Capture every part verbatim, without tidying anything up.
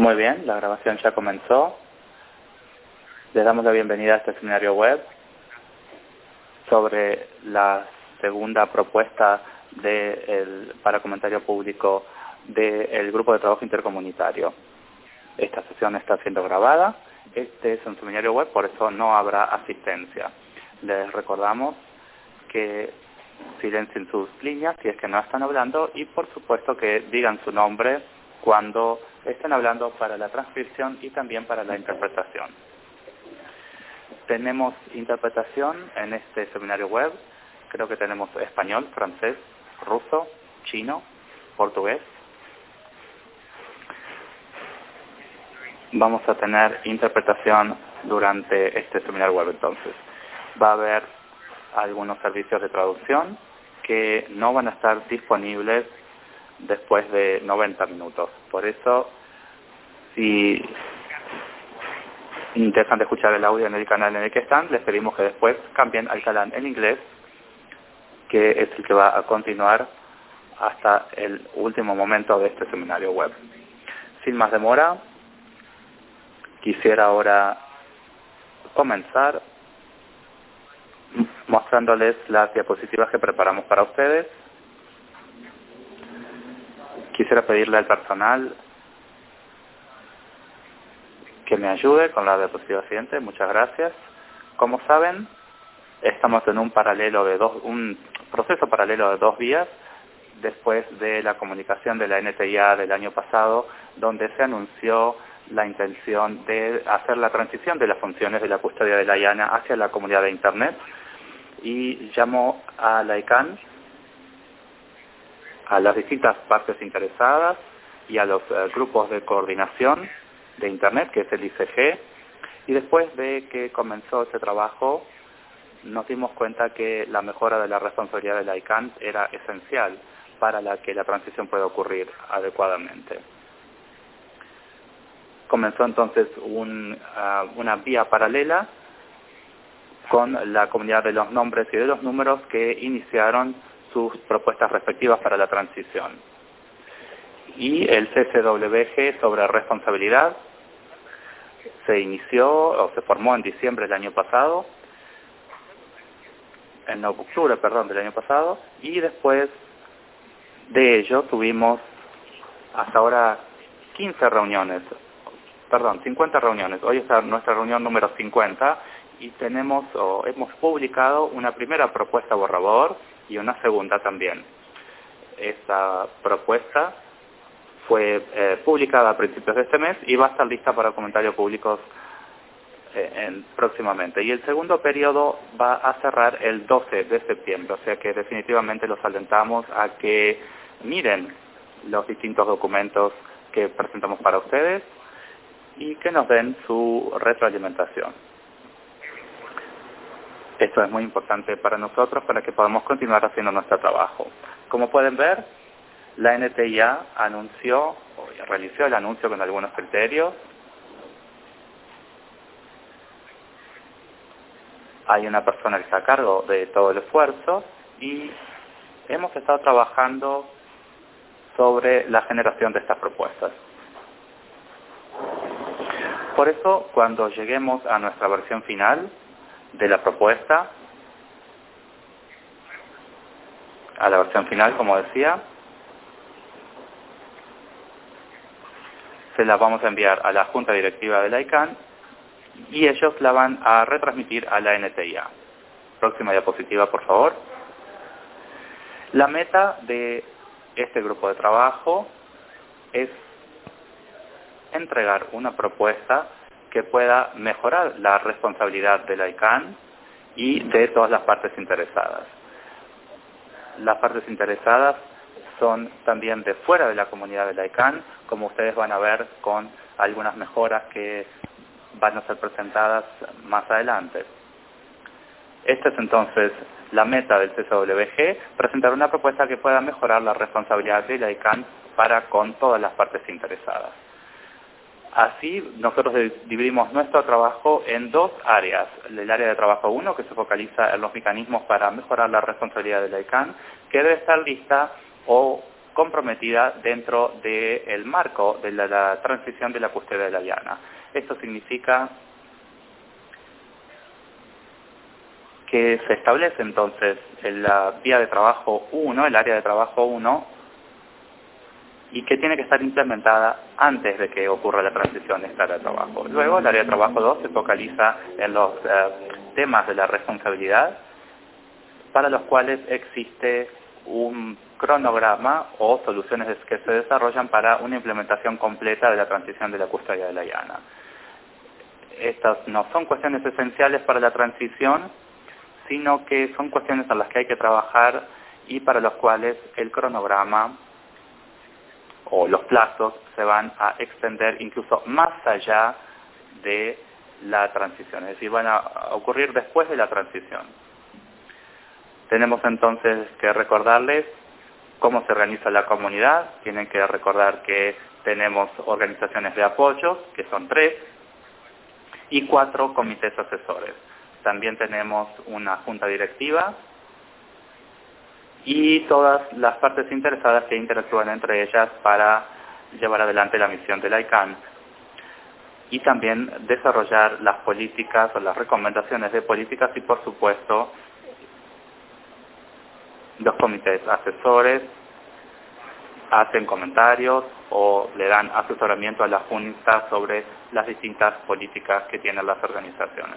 Muy bien, la grabación ya comenzó. Les damos la bienvenida a este seminario web sobre la segunda propuesta de el, para comentario público del Grupo de Trabajo Intercomunitario. Esta sesión está siendo grabada. Este es un seminario web, por eso no habrá asistencia. Les recordamos que silencien sus líneas si es que no están hablando y por supuesto que digan su nombre cuando estén hablando para la transcripción y también para la interpretación. Tenemos interpretación en este seminario web. Creo que tenemos español, francés, ruso, chino, portugués. Vamos a tener interpretación durante este seminario web entonces. Va a haber algunos servicios de traducción que no van a estar disponibles después de noventa minutos. Por eso, si intentan escuchar el audio en el canal en el que están, les pedimos que después cambien al canal en inglés, que es el que va a continuar hasta el último momento de este seminario web. Sin más demora, quisiera ahora comenzar mostrándoles las diapositivas que preparamos para ustedes. Quisiera pedirle al personal que me ayude con la diapositiva siguiente. Muchas gracias. Como saben, estamos en un paralelo de dos, un proceso paralelo de dos vías después de la comunicación de la N T I A del año pasado, donde se anunció la intención de hacer la transición de las funciones de la custodia de la I A N A hacia la comunidad de Internet, y llamó a la I C A N, a las distintas partes interesadas y a los uh, grupos de coordinación de Internet, que es el I C G, y después de que comenzó ese trabajo nos dimos cuenta que la mejora de la responsabilidad de la I C A N era esencial para la que la transición pueda ocurrir adecuadamente. Comenzó entonces un, uh, una vía paralela con la comunidad de los nombres y de los números que iniciaron sus propuestas respectivas para la transición. Y el C C W G sobre responsabilidad se inició o se formó en diciembre del año pasado, en octubre, perdón, del año pasado, y después de ello tuvimos hasta ahora quince reuniones, perdón, cincuenta reuniones. Hoy está nuestra reunión número cincuenta y tenemos o hemos publicado una primera propuesta borrador y una segunda también. Esta propuesta fue eh, publicada a principios de este mes y va a estar lista para comentarios públicos eh, en, próximamente. Y el segundo periodo va a cerrar el doce de septiembre, o sea que definitivamente los alentamos a que miren los distintos documentos que presentamos para ustedes y que nos den su retroalimentación. Esto es muy importante para nosotros para que podamos continuar haciendo nuestro trabajo. Como pueden ver, la N T I A anunció, o realizó el anuncio con algunos criterios. Hay una persona que está a cargo de todo el esfuerzo y hemos estado trabajando sobre la generación de estas propuestas. Por eso, cuando lleguemos a nuestra versión final de la propuesta, a la versión final, como decía, se la vamos a enviar a la Junta Directiva de la I C A N y ellos la van a retransmitir a la N T I A. Próxima diapositiva, por favor. La meta de este grupo de trabajo es entregar una propuesta que pueda mejorar la responsabilidad de la I C A N y de todas las partes interesadas. Las partes interesadas son también de fuera de la comunidad de la I C A N, como ustedes van a ver con algunas mejoras que van a ser presentadas más adelante. Esta es entonces la meta del C C W G, presentar una propuesta que pueda mejorar la responsabilidad de la I C A N para con todas las partes interesadas. Así, nosotros dividimos nuestro trabajo en dos áreas. El área de trabajo uno, que se focaliza en los mecanismos para mejorar la responsabilidad de la I C A N, que debe estar lista o comprometida dentro del marco de la, la transición de la custodia de la Diana. Esto significa que se establece entonces en la vía de trabajo uno, el área de trabajo uno, y que tiene que estar implementada antes de que ocurra la transición de esta área de trabajo. Luego, el área de trabajo dos se focaliza en los eh, temas de la responsabilidad, para los cuales existe un cronograma o soluciones que se desarrollan para una implementación completa de la transición de la custodia de la Diana. Estas no son cuestiones esenciales para la transición, sino que son cuestiones en las que hay que trabajar y para las cuales el cronograma o los plazos se van a extender incluso más allá de la transición, es decir, van a ocurrir después de la transición. Tenemos entonces que recordarles cómo se organiza la comunidad. Tienen que recordar que tenemos organizaciones de apoyo, que son tres, y cuatro comités asesores. También tenemos una junta directiva y todas las partes interesadas que interactúan entre ellas para llevar adelante la misión de la I C A N. Y también desarrollar las políticas o las recomendaciones de políticas y, por supuesto, los comités asesores hacen comentarios o le dan asesoramiento a la Junta sobre las distintas políticas que tienen las organizaciones.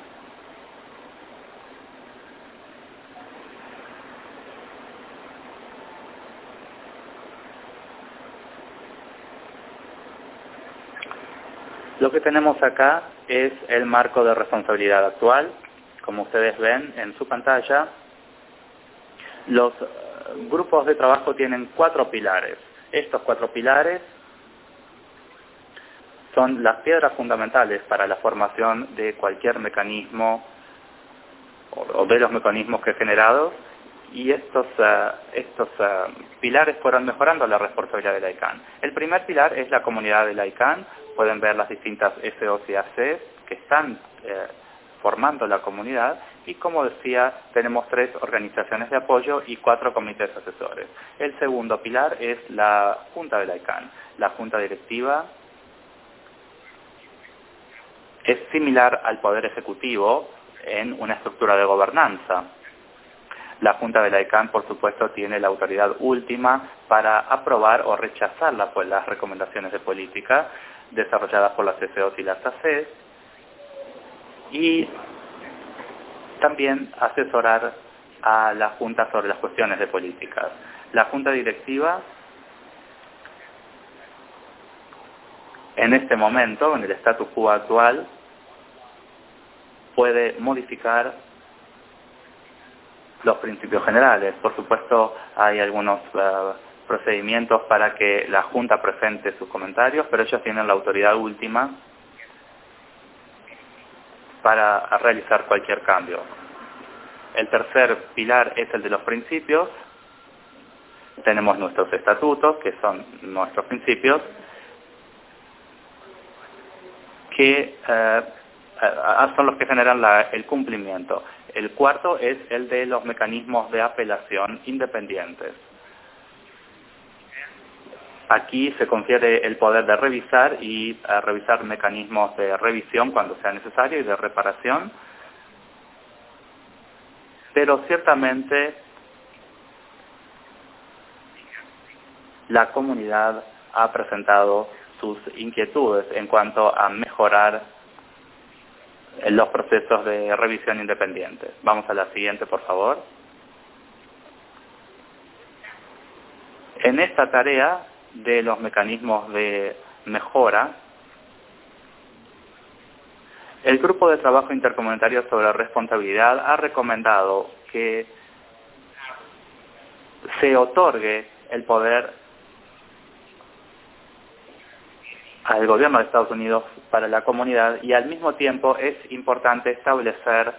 Lo que tenemos acá es el marco de responsabilidad actual. Como ustedes ven en su pantalla, los grupos de trabajo tienen cuatro pilares. Estos cuatro pilares son las piedras fundamentales para la formación de cualquier mecanismo o de los mecanismos que he generado, y estos, uh, estos uh, pilares fueron mejorando la responsabilidad de la I C A N. El primer pilar es la comunidad de la I C A N. Pueden ver las distintas S Os y A Cs que están eh, formando la comunidad, y como decía, tenemos tres organizaciones de apoyo y cuatro comités asesores. El segundo pilar es la Junta de la I C A N. La Junta Directiva es similar al Poder Ejecutivo en una estructura de gobernanza. La Junta de la I C A N, por supuesto, tiene la autoridad última para aprobar o rechazar la, pues, las recomendaciones de política desarrolladas por las S Os y las A Cs, y también asesorar a la Junta sobre las cuestiones de políticas. La Junta Directiva, en este momento, en el status quo actual, puede modificar los principios generales. Por supuesto, hay algunos uh, procedimientos para que la Junta presente sus comentarios, pero ellos tienen la autoridad última para realizar cualquier cambio. El tercer pilar es el de los principios. Tenemos nuestros estatutos, que son nuestros principios, que eh, son los que generan la, el cumplimiento. El cuarto es el de los mecanismos de apelación independientes. Aquí se confiere el poder de revisar y uh, revisar mecanismos de revisión cuando sea necesario y de reparación, pero ciertamente la comunidad ha presentado sus inquietudes en cuanto a mejorar los procesos de revisión independientes. Vamos a la siguiente, por favor. En esta tarea de los mecanismos de mejora, el Grupo de Trabajo Intercomunitario sobre Responsabilidad ha recomendado que se otorgue el poder al gobierno de Estados Unidos para la comunidad, y al mismo tiempo es importante establecer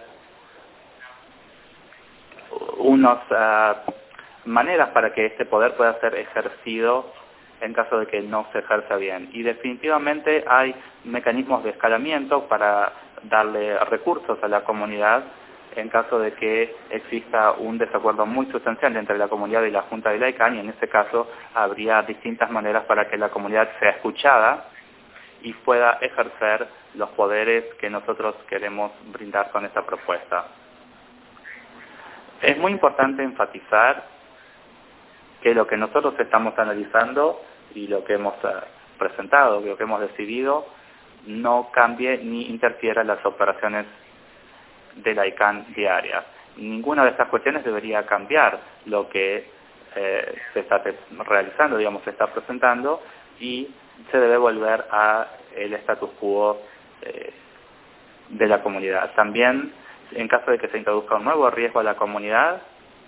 unas uh, maneras para que este poder pueda ser ejercido en caso de que no se ejerza bien. Y definitivamente hay mecanismos de escalamiento para darle recursos a la comunidad en caso de que exista un desacuerdo muy sustancial entre la comunidad y la Junta de la ICANN, y en este caso habría distintas maneras para que la comunidad sea escuchada y pueda ejercer los poderes que nosotros queremos brindar con esta propuesta. Es muy importante enfatizar que lo que nosotros estamos analizando y lo que hemos presentado, lo que hemos decidido, no cambie ni interfiera en las operaciones de la ICANN diarias. Ninguna de estas cuestiones debería cambiar lo que eh, se está realizando, digamos, se está presentando, y se debe volver a el status quo eh, de la comunidad. También, en caso de que se introduzca un nuevo riesgo a la comunidad,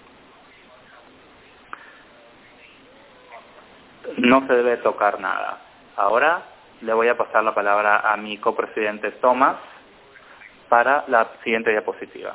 no se debe tocar nada. Ahora le voy a pasar la palabra a mi copresidente Tomás para la siguiente diapositiva.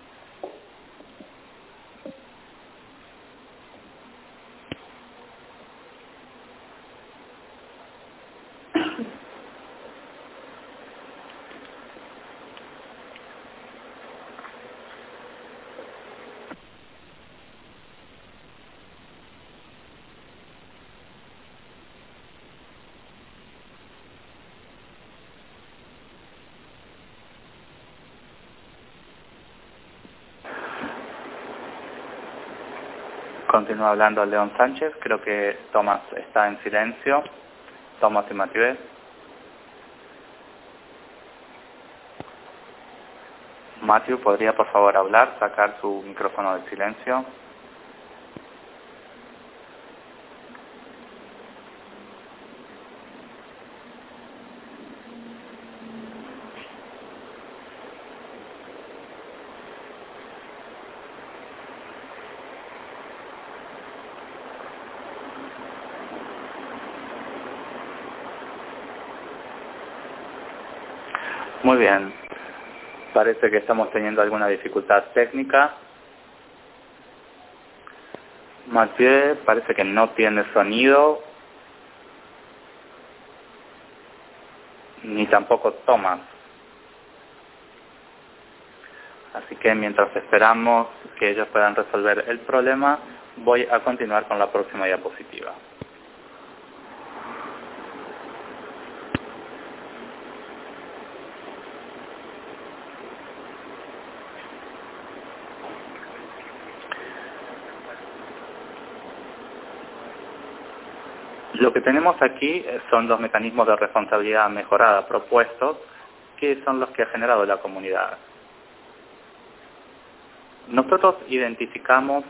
Continúa hablando León Sánchez. Creo que Tomás está en silencio. Tomás y Mathieu. Mathieu, ¿podría por favor hablar, sacar su micrófono de silencio? Muy bien. Parece que estamos teniendo alguna dificultad técnica. Mathieu parece que no tiene sonido, ni tampoco Tomás. Así que mientras esperamos que ellos puedan resolver el problema, voy a continuar con la próxima diapositiva. Lo que tenemos aquí son los mecanismos de responsabilidad mejorada propuestos, que son los que ha generado la comunidad. Nosotros identificamos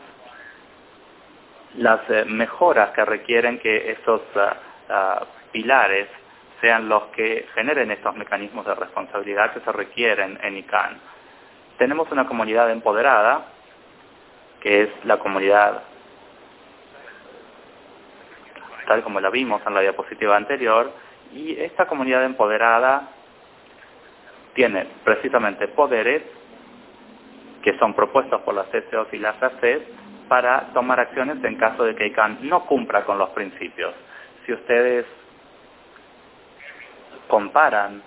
las eh, mejoras que requieren que esos uh, uh, pilares sean los que generen estos mecanismos de responsabilidad que se requieren en ICANN. Tenemos una comunidad empoderada, que es la comunidad tal como la vimos en la diapositiva anterior, y esta comunidad empoderada tiene precisamente poderes que son propuestos por las C C Os y las A C Es para tomar acciones en caso de que ICANN no cumpla con los principios. Si ustedes comparan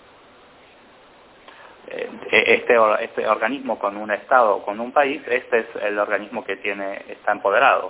eh, este, este organismo con un Estado o con un país, este es el organismo que tiene, está empoderado.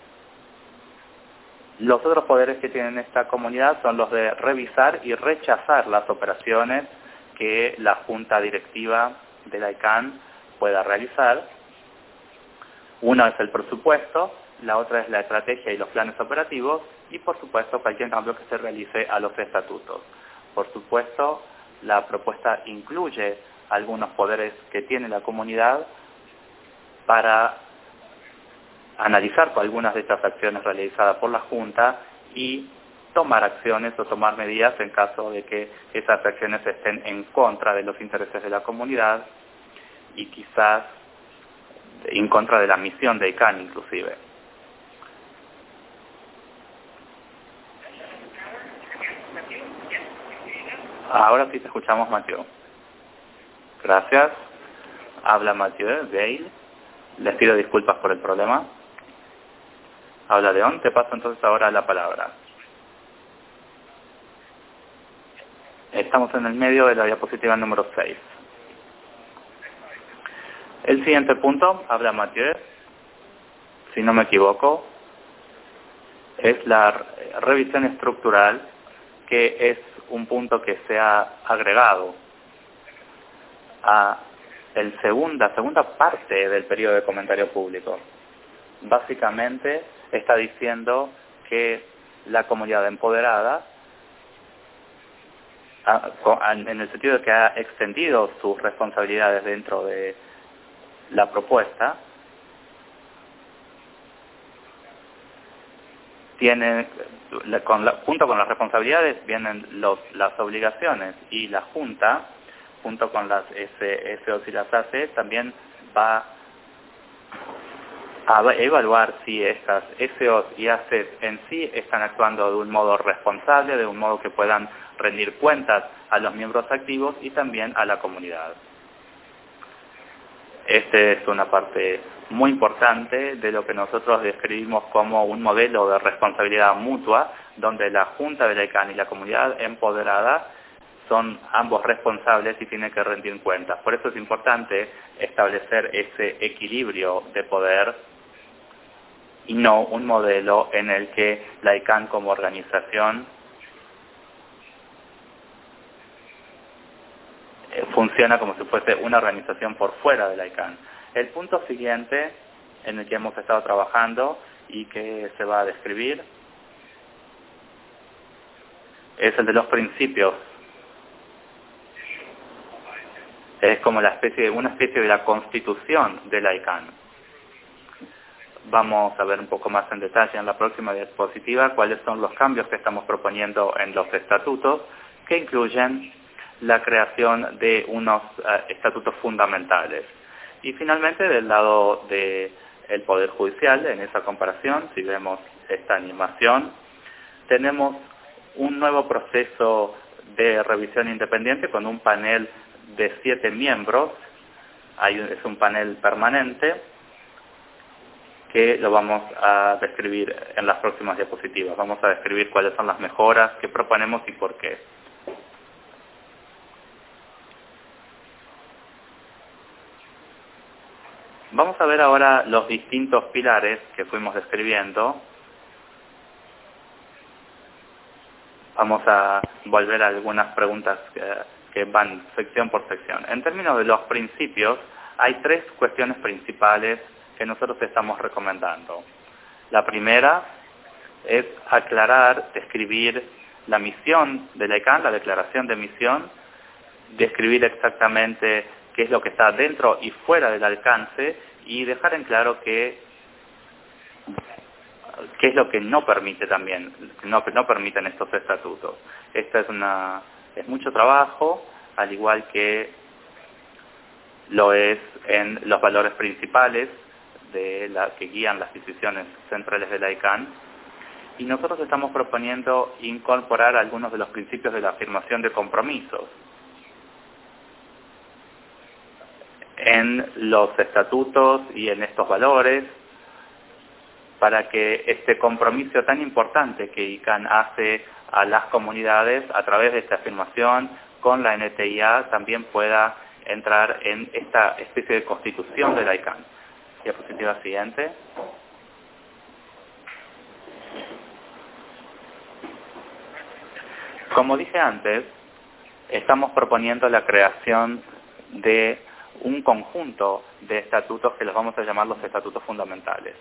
Los otros poderes que tiene esta comunidad son los de revisar y rechazar las operaciones que la junta directiva de la ICANN pueda realizar. Una es el presupuesto, la otra es la estrategia y los planes operativos, y por supuesto cualquier cambio que se realice a los estatutos. Por supuesto, la propuesta incluye algunos poderes que tiene la comunidad para analizar algunas de estas acciones realizadas por la Junta y tomar acciones o tomar medidas en caso de que esas acciones estén en contra de los intereses de la comunidad y quizás en contra de la misión de ICANN inclusive. Ahora sí te escuchamos, Mathieu. Gracias. Habla Mathieu Veil. Les pido disculpas por el problema. Habla León. Te paso entonces ahora la palabra. Estamos en el medio de la diapositiva número seis. El siguiente punto, habla Mathieu, si no me equivoco, es la revisión estructural, que es un punto que se ha agregado a el segunda, segunda parte del periodo de comentario público. Básicamente está diciendo que la comunidad empoderada, en el sentido de que ha extendido sus responsabilidades dentro de la propuesta, tiene, con la, junto con las responsabilidades vienen los, las obligaciones, y la Junta, junto con las S O S y las A C, también va a evaluar si estas S O S y A C en sí están actuando de un modo responsable, de un modo que puedan rendir cuentas a los miembros activos y también a la comunidad. Esta es una parte muy importante de lo que nosotros describimos como un modelo de responsabilidad mutua, donde la Junta de la I C A N y la comunidad empoderada son ambos responsables y tienen que rendir cuentas. Por eso es importante establecer ese equilibrio de poder y no un modelo en el que la I C A N como organización funciona como si fuese una organización por fuera de la I C A N. El punto siguiente en el que hemos estado trabajando y que se va a describir es el de los principios. Es como la especie, una especie de la constitución de la I C A N. Vamos a ver un poco más en detalle en la próxima diapositiva cuáles son los cambios que estamos proponiendo en los estatutos, que incluyen la creación de unos uh, estatutos fundamentales. Y finalmente, del lado del Poder Judicial, en esa comparación, si vemos esta animación, tenemos un nuevo proceso de revisión independiente con un panel de siete miembros. Hay un, es un panel permanente que lo vamos a describir en las próximas diapositivas. Vamos a describir cuáles son las mejoras que proponemos y por qué. Vamos a ver ahora los distintos pilares que fuimos describiendo. Vamos a volver a algunas preguntas que, que van sección por sección. En términos de los principios, hay tres cuestiones principales que nosotros estamos recomendando. La primera es aclarar, describir la misión de la I C A N, la declaración de misión, describir exactamente qué es lo que está dentro y fuera del alcance y dejar en claro que qué es lo que no permite también, no, no permiten estos estatutos. Esta es una es mucho trabajo, al igual que lo es en los valores principales de la que guían las decisiones centrales de la I C A N. Y nosotros estamos proponiendo incorporar algunos de los principios de la afirmación de compromisos en los estatutos y en estos valores, para que este compromiso tan importante que I C A N hace a las comunidades a través de esta afirmación con la N T I A también pueda entrar en esta especie de constitución de la I C A N. Diapositiva siguiente. Como dije antes, estamos proponiendo la creación de un conjunto de estatutos que los vamos a llamar los estatutos fundamentales.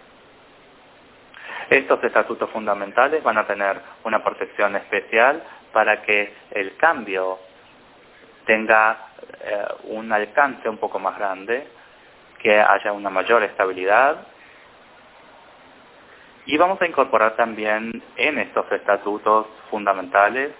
Estos estatutos fundamentales van a tener una protección especial para que el cambio tenga eh, un alcance un poco más grande, que haya una mayor estabilidad. Y vamos a incorporar también en estos estatutos fundamentales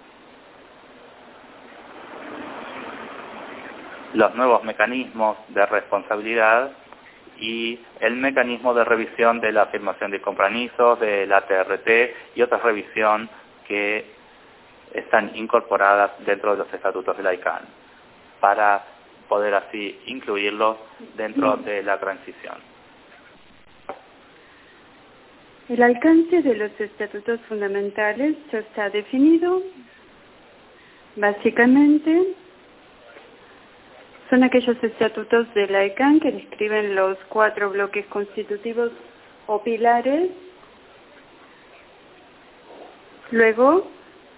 los nuevos mecanismos de responsabilidad y el mecanismo de revisión de la afirmación de compromisos, de la T R T y otras revisión que están incorporadas dentro de los estatutos de la I C A N, para poder así incluirlos dentro de la transición. El alcance de los estatutos fundamentales ya está definido. Básicamente, son aquellos estatutos de la ECAN que describen los cuatro bloques constitutivos o pilares. Luego,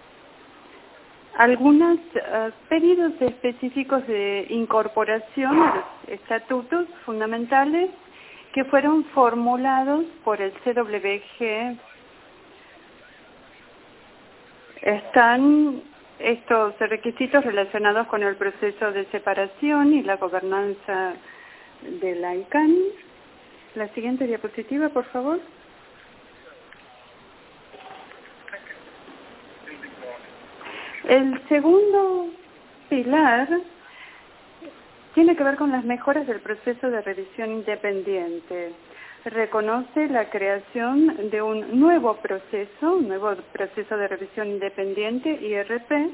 algunos uh, pedidos específicos de incorporación a los estatutos fundamentales que fueron formulados por el C W G. Están estos requisitos relacionados con el proceso de separación y la gobernanza de la ECAN. La siguiente diapositiva, por favor. El segundo pilar tiene que ver con las mejoras del proceso de revisión independiente. Reconoce la creación de un nuevo proceso, un nuevo proceso de revisión independiente, I R P.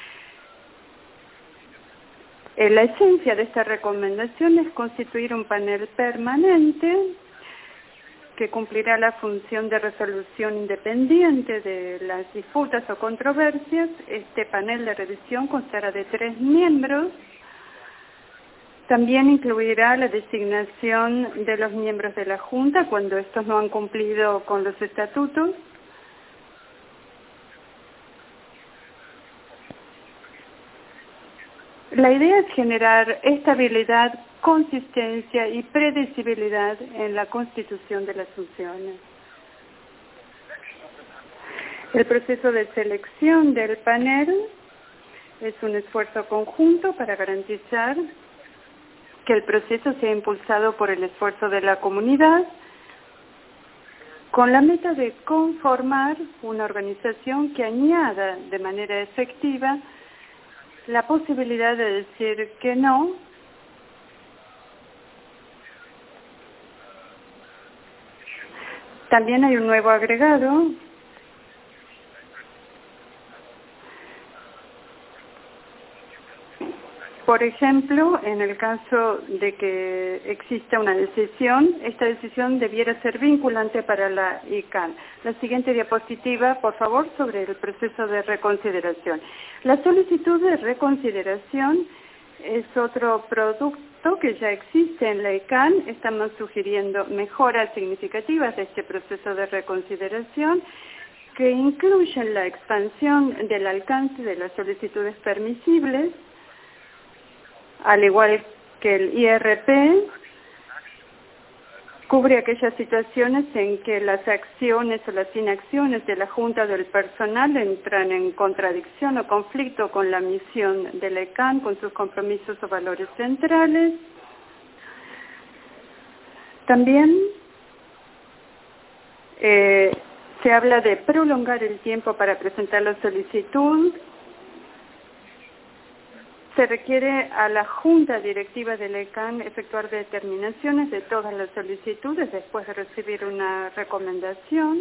La esencia de esta recomendación es constituir un panel permanente que cumplirá la función de resolución independiente de las disputas o controversias. Este panel de revisión constará de tres miembros. También incluirá la designación de los miembros de la Junta cuando estos no han cumplido con los estatutos. La idea es generar estabilidad, consistencia y predecibilidad en la constitución de las funciones. El proceso de selección del panel es un esfuerzo conjunto para garantizar que el proceso sea impulsado por el esfuerzo de la comunidad, con la meta de conformar una organización que añada de manera efectiva la posibilidad de decir que no También hay un nuevo agregado Por ejemplo, en el caso de que exista una decisión, esta decisión debiera ser vinculante para la ECAN. La siguiente diapositiva, por favor, sobre el proceso de reconsideración. La solicitud de reconsideración es otro producto que ya existe en la ECAN. Estamos sugiriendo mejoras significativas de este proceso de reconsideración que incluyen la expansión del alcance de las solicitudes permisibles, al igual que el I R P, cubre aquellas situaciones en que las acciones o las inacciones de la Junta o del personal entran en contradicción o conflicto con la misión de la ECAN, con sus compromisos o valores centrales. También eh, se habla de prolongar el tiempo para presentar la solicitud. Se requiere a la Junta Directiva de la ECAN efectuar determinaciones de todas las solicitudes después de recibir una recomendación.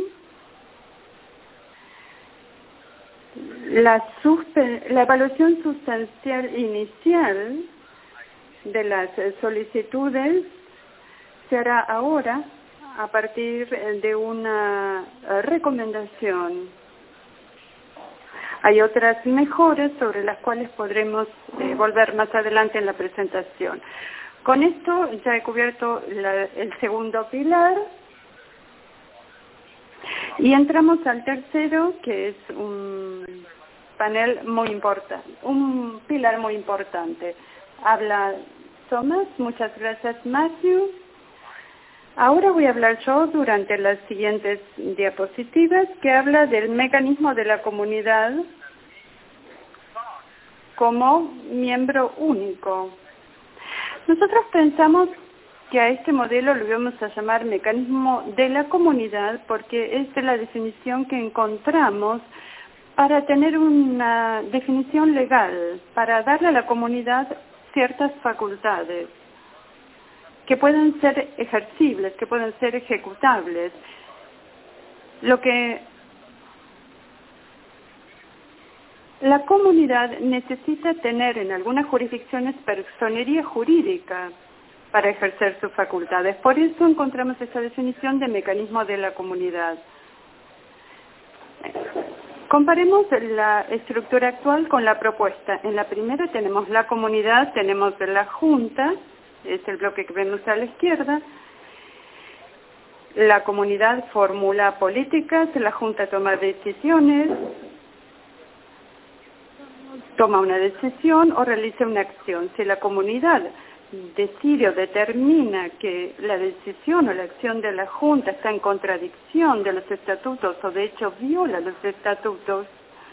La, la evaluación sustancial inicial de las solicitudes se hará ahora a partir de una recomendación. Hay otras mejoras sobre las cuales podremos eh, volver más adelante en la presentación. Con esto ya he cubierto la, el segundo pilar y entramos al tercero, que es un panel muy importante, un pilar muy importante. Habla Thomas, muchas gracias Matthew. Ahora voy a hablar yo durante las siguientes diapositivas, que habla del mecanismo de la comunidad como miembro único. Nosotros pensamos que a este modelo lo íbamos a llamar mecanismo de la comunidad porque es de la definición que encontramos para tener una definición legal, para darle a la comunidad ciertas facultades que pueden ser ejercibles, que pueden ser ejecutables. Lo que la comunidad necesita tener en algunas jurisdicciones personería jurídica para ejercer sus facultades. Por eso encontramos esa definición de mecanismo de la comunidad. Comparemos la estructura actual con la propuesta. En la primera tenemos la comunidad, tenemos la junta, es el bloque que vemos a la izquierda. La comunidad formula políticas, la junta toma decisiones, toma una decisión o realiza una acción. Si la comunidad decide o determina que la decisión o la acción de la Junta está en contradicción de los estatutos o de hecho viola los estatutos,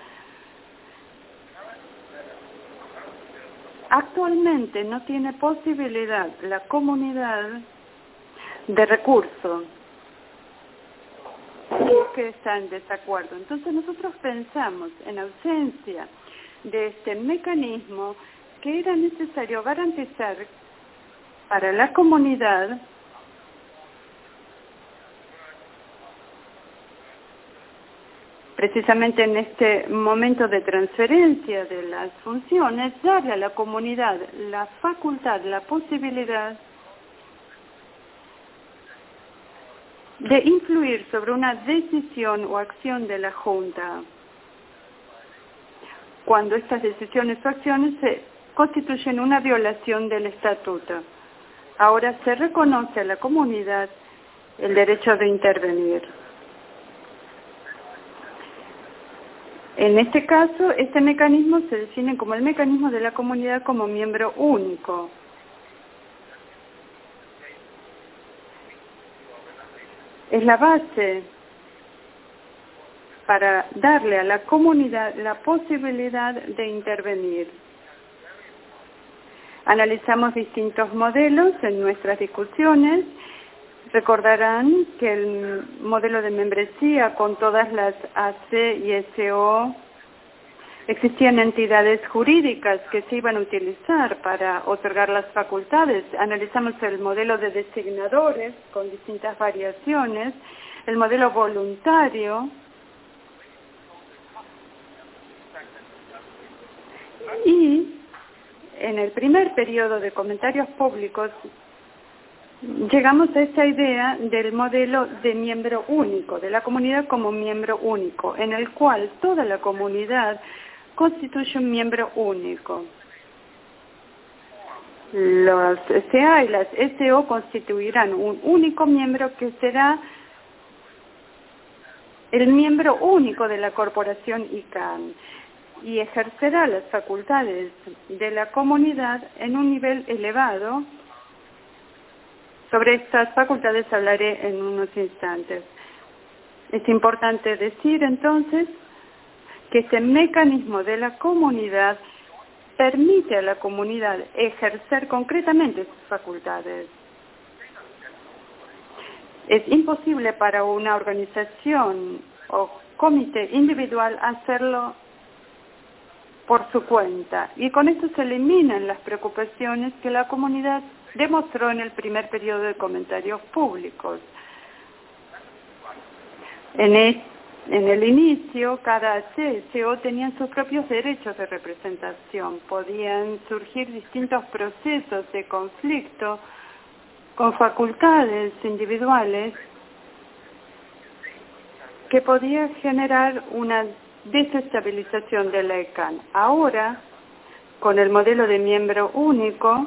actualmente no tiene posibilidad la comunidad de recurso que está en desacuerdo. Entonces nosotros pensamos, en ausencia de este mecanismo, que era necesario garantizar para la comunidad precisamente en este momento de transferencia de las funciones, darle a la comunidad la facultad, la posibilidad de influir sobre una decisión o acción de la Junta, cuando estas decisiones o acciones se constituyen una violación del estatuto. Ahora se reconoce a la comunidad el derecho de intervenir. En este caso, este mecanismo se define como el mecanismo de la comunidad como miembro único. Es la base para darle a la comunidad la posibilidad de intervenir. Analizamos distintos modelos en nuestras discusiones. Recordarán que el modelo de membresía con todas las A C y S O, existían entidades jurídicas que se iban a utilizar para otorgar las facultades. Analizamos el modelo de designadores con distintas variaciones, el modelo voluntario, y en el primer periodo de comentarios públicos llegamos a esta idea del modelo de miembro único, de la comunidad como miembro único, en el cual toda la comunidad constituye un miembro único. Los S A y las S O constituirán un único miembro que será el miembro único de la corporación I C A N y ejercerá las facultades de la comunidad en un nivel elevado. Sobre estas facultades hablaré en unos instantes. Es importante decir entonces que este mecanismo de la comunidad permite a la comunidad ejercer concretamente sus facultades. Es imposible para una organización o comité individual hacerlo por su cuenta, y con esto se eliminan las preocupaciones que la comunidad demostró en el primer periodo de comentarios públicos. En, el, en el inicio, cada C S O tenía sus propios derechos de representación. Podían surgir distintos procesos de conflicto con facultades individuales que podía generar una desestabilización de la I C A N. Ahora, con el modelo de miembro único,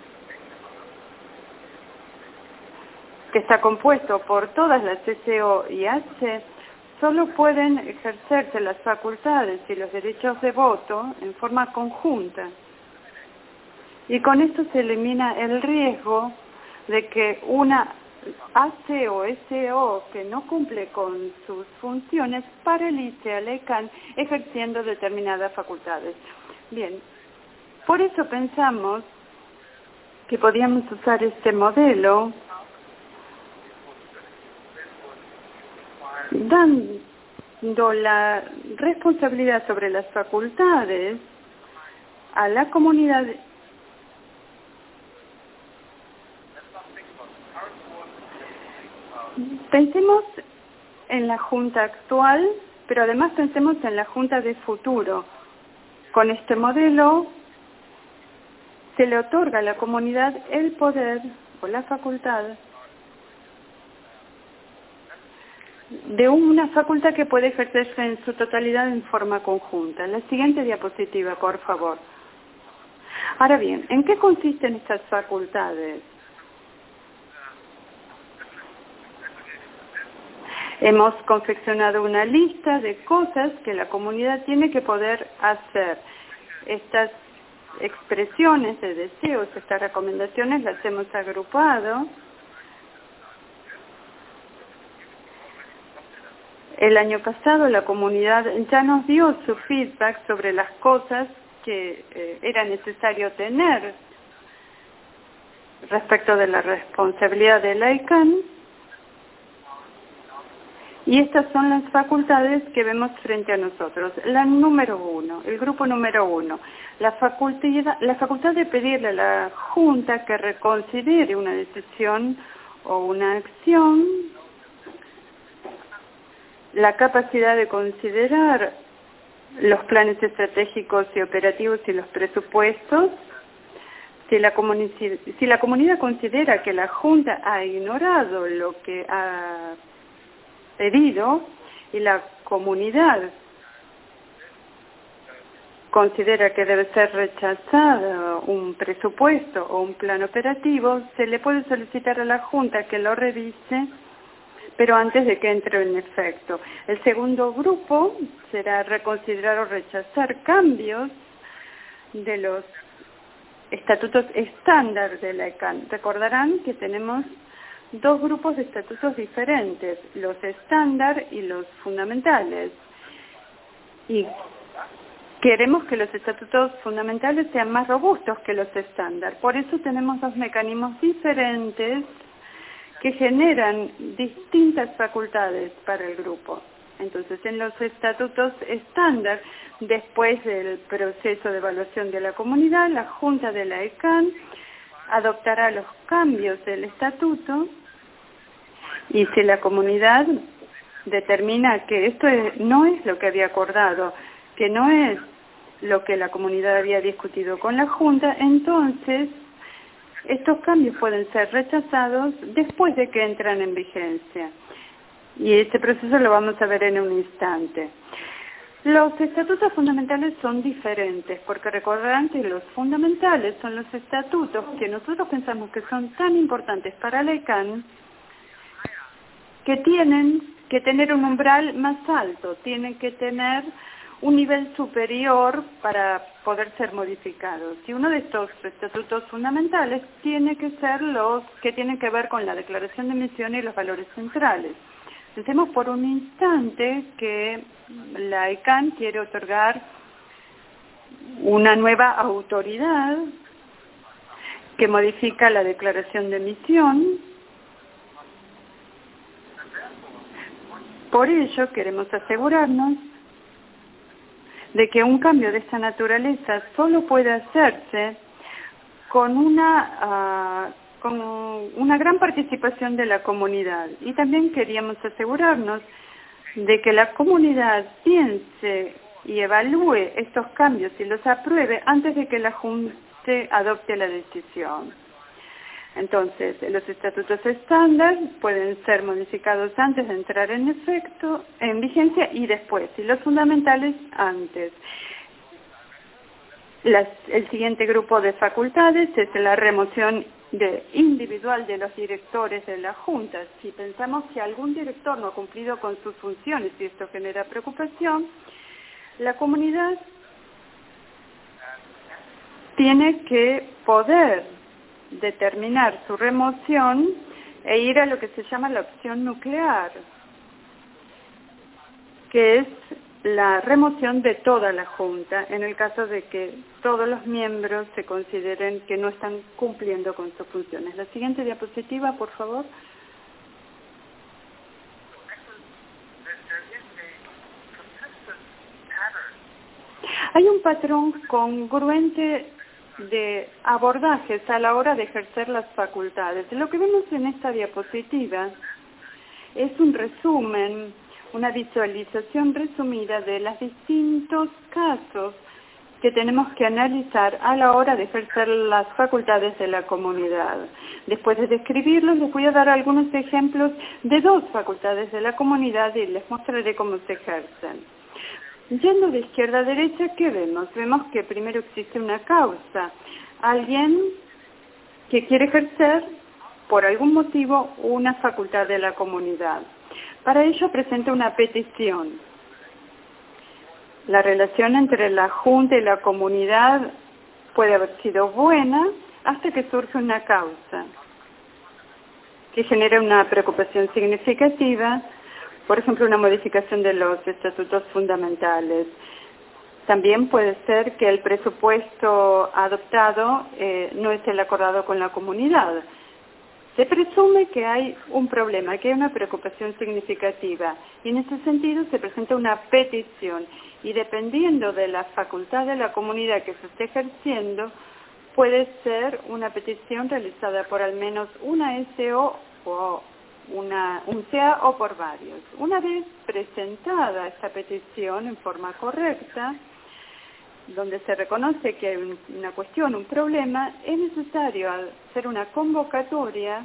que está compuesto por todas las S O y H, solo pueden ejercerse las facultades y los derechos de voto en forma conjunta. Y con esto se elimina el riesgo de que una A C o S O que no cumple con sus funciones paralice a la I C A N ejerciendo determinadas facultades. Bien, por eso pensamos que podíamos usar este modelo dando la responsabilidad sobre las facultades a la comunidad. Pensemos en la Junta actual, pero además pensemos en la Junta de futuro. Con este modelo se le otorga a la comunidad el poder o la facultad de una facultad que puede ejercerse en su totalidad en forma conjunta. La siguiente diapositiva, por favor. Ahora bien, ¿en qué consisten estas facultades? Hemos confeccionado una lista de cosas que la comunidad tiene que poder hacer. Estas expresiones de deseos, estas recomendaciones las hemos agrupado. El año pasado la comunidad ya nos dio su feedback sobre las cosas que eh, era necesario tener respecto de la responsabilidad de la I C A N. Y estas son las facultades que vemos frente a nosotros. La número uno, el grupo número uno, la facultad, la facultad de pedirle a la Junta que reconsidere una decisión o una acción, la capacidad de considerar los planes estratégicos y operativos y los presupuestos. Si la, si la comunidad considera que la Junta ha ignorado lo que ha pedido y la comunidad considera que debe ser rechazado un presupuesto o un plan operativo, se le puede solicitar a la Junta que lo revise, pero antes de que entre en efecto. El segundo grupo será reconsiderar o rechazar cambios de los estatutos estándar de la I C A N. Recordarán que tenemos dos grupos de estatutos diferentes, los estándar y los fundamentales. Y queremos que los estatutos fundamentales sean más robustos que los estándar. Por eso tenemos dos mecanismos diferentes que generan distintas facultades para el grupo. Entonces, en los estatutos estándar, después del proceso de evaluación de la comunidad, la Junta de la I C A N adoptará los cambios del estatuto y si la comunidad determina que esto no es lo que había acordado, que no es lo que la comunidad había discutido con la Junta, entonces estos cambios pueden ser rechazados después de que entran en vigencia. Y este proceso lo vamos a ver en un instante. Los estatutos fundamentales son diferentes, porque recordarán que los fundamentales son los estatutos que nosotros pensamos que son tan importantes para la I C A N, que tienen que tener un umbral más alto, tienen que tener un nivel superior para poder ser modificados. Y uno de estos estatutos fundamentales tiene que ser los que tienen que ver con la declaración de misión y los valores centrales. Pensemos por un instante que la I C A N quiere otorgar una nueva autoridad que modifica la declaración de misión. Por ello queremos asegurarnos de que un cambio de esta naturaleza solo puede hacerse con una... Uh, con una gran participación de la comunidad. Y también queríamos asegurarnos de que la comunidad piense y evalúe estos cambios y los apruebe antes de que la Junta adopte la decisión. Entonces, los estatutos estándar pueden ser modificados antes de entrar en efecto, en vigencia y después, y los fundamentales antes. Las, el siguiente grupo de facultades es la remoción de individual de los directores de la Junta. Si pensamos que algún director no ha cumplido con sus funciones y esto genera preocupación, la comunidad tiene que poder determinar su remoción e ir a lo que se llama la opción nuclear, que es la remoción de toda la Junta, en el caso de que todos los miembros se consideren que no están cumpliendo con sus funciones. La siguiente diapositiva, por favor. Hay un patrón congruente de abordajes a la hora de ejercer las facultades. Lo que vemos en esta diapositiva es un resumen, una visualización resumida de los distintos casos que tenemos que analizar a la hora de ejercer las facultades de la comunidad. Después de describirlos, les voy a dar algunos ejemplos de dos facultades de la comunidad y les mostraré cómo se ejercen. Yendo de izquierda a derecha, ¿qué vemos? Vemos que primero existe una causa. Alguien que quiere ejercer, por algún motivo, una facultad de la comunidad. Para ello presenta una petición. La relación entre la Junta y la comunidad puede haber sido buena hasta que surge una causa que genera una preocupación significativa, por ejemplo, una modificación de los estatutos fundamentales. También puede ser que el presupuesto adoptado eh, no es el acordado con la comunidad. Se presume que hay un problema, que hay una preocupación significativa, y en ese sentido se presenta una petición, y dependiendo de la facultad de la comunidad que se esté ejerciendo, puede ser una petición realizada por al menos una S O o una, un C A o por varios. Una vez presentada esta petición en forma correcta, donde se reconoce que hay un, una cuestión, un problema, es necesario hacer una convocatoria,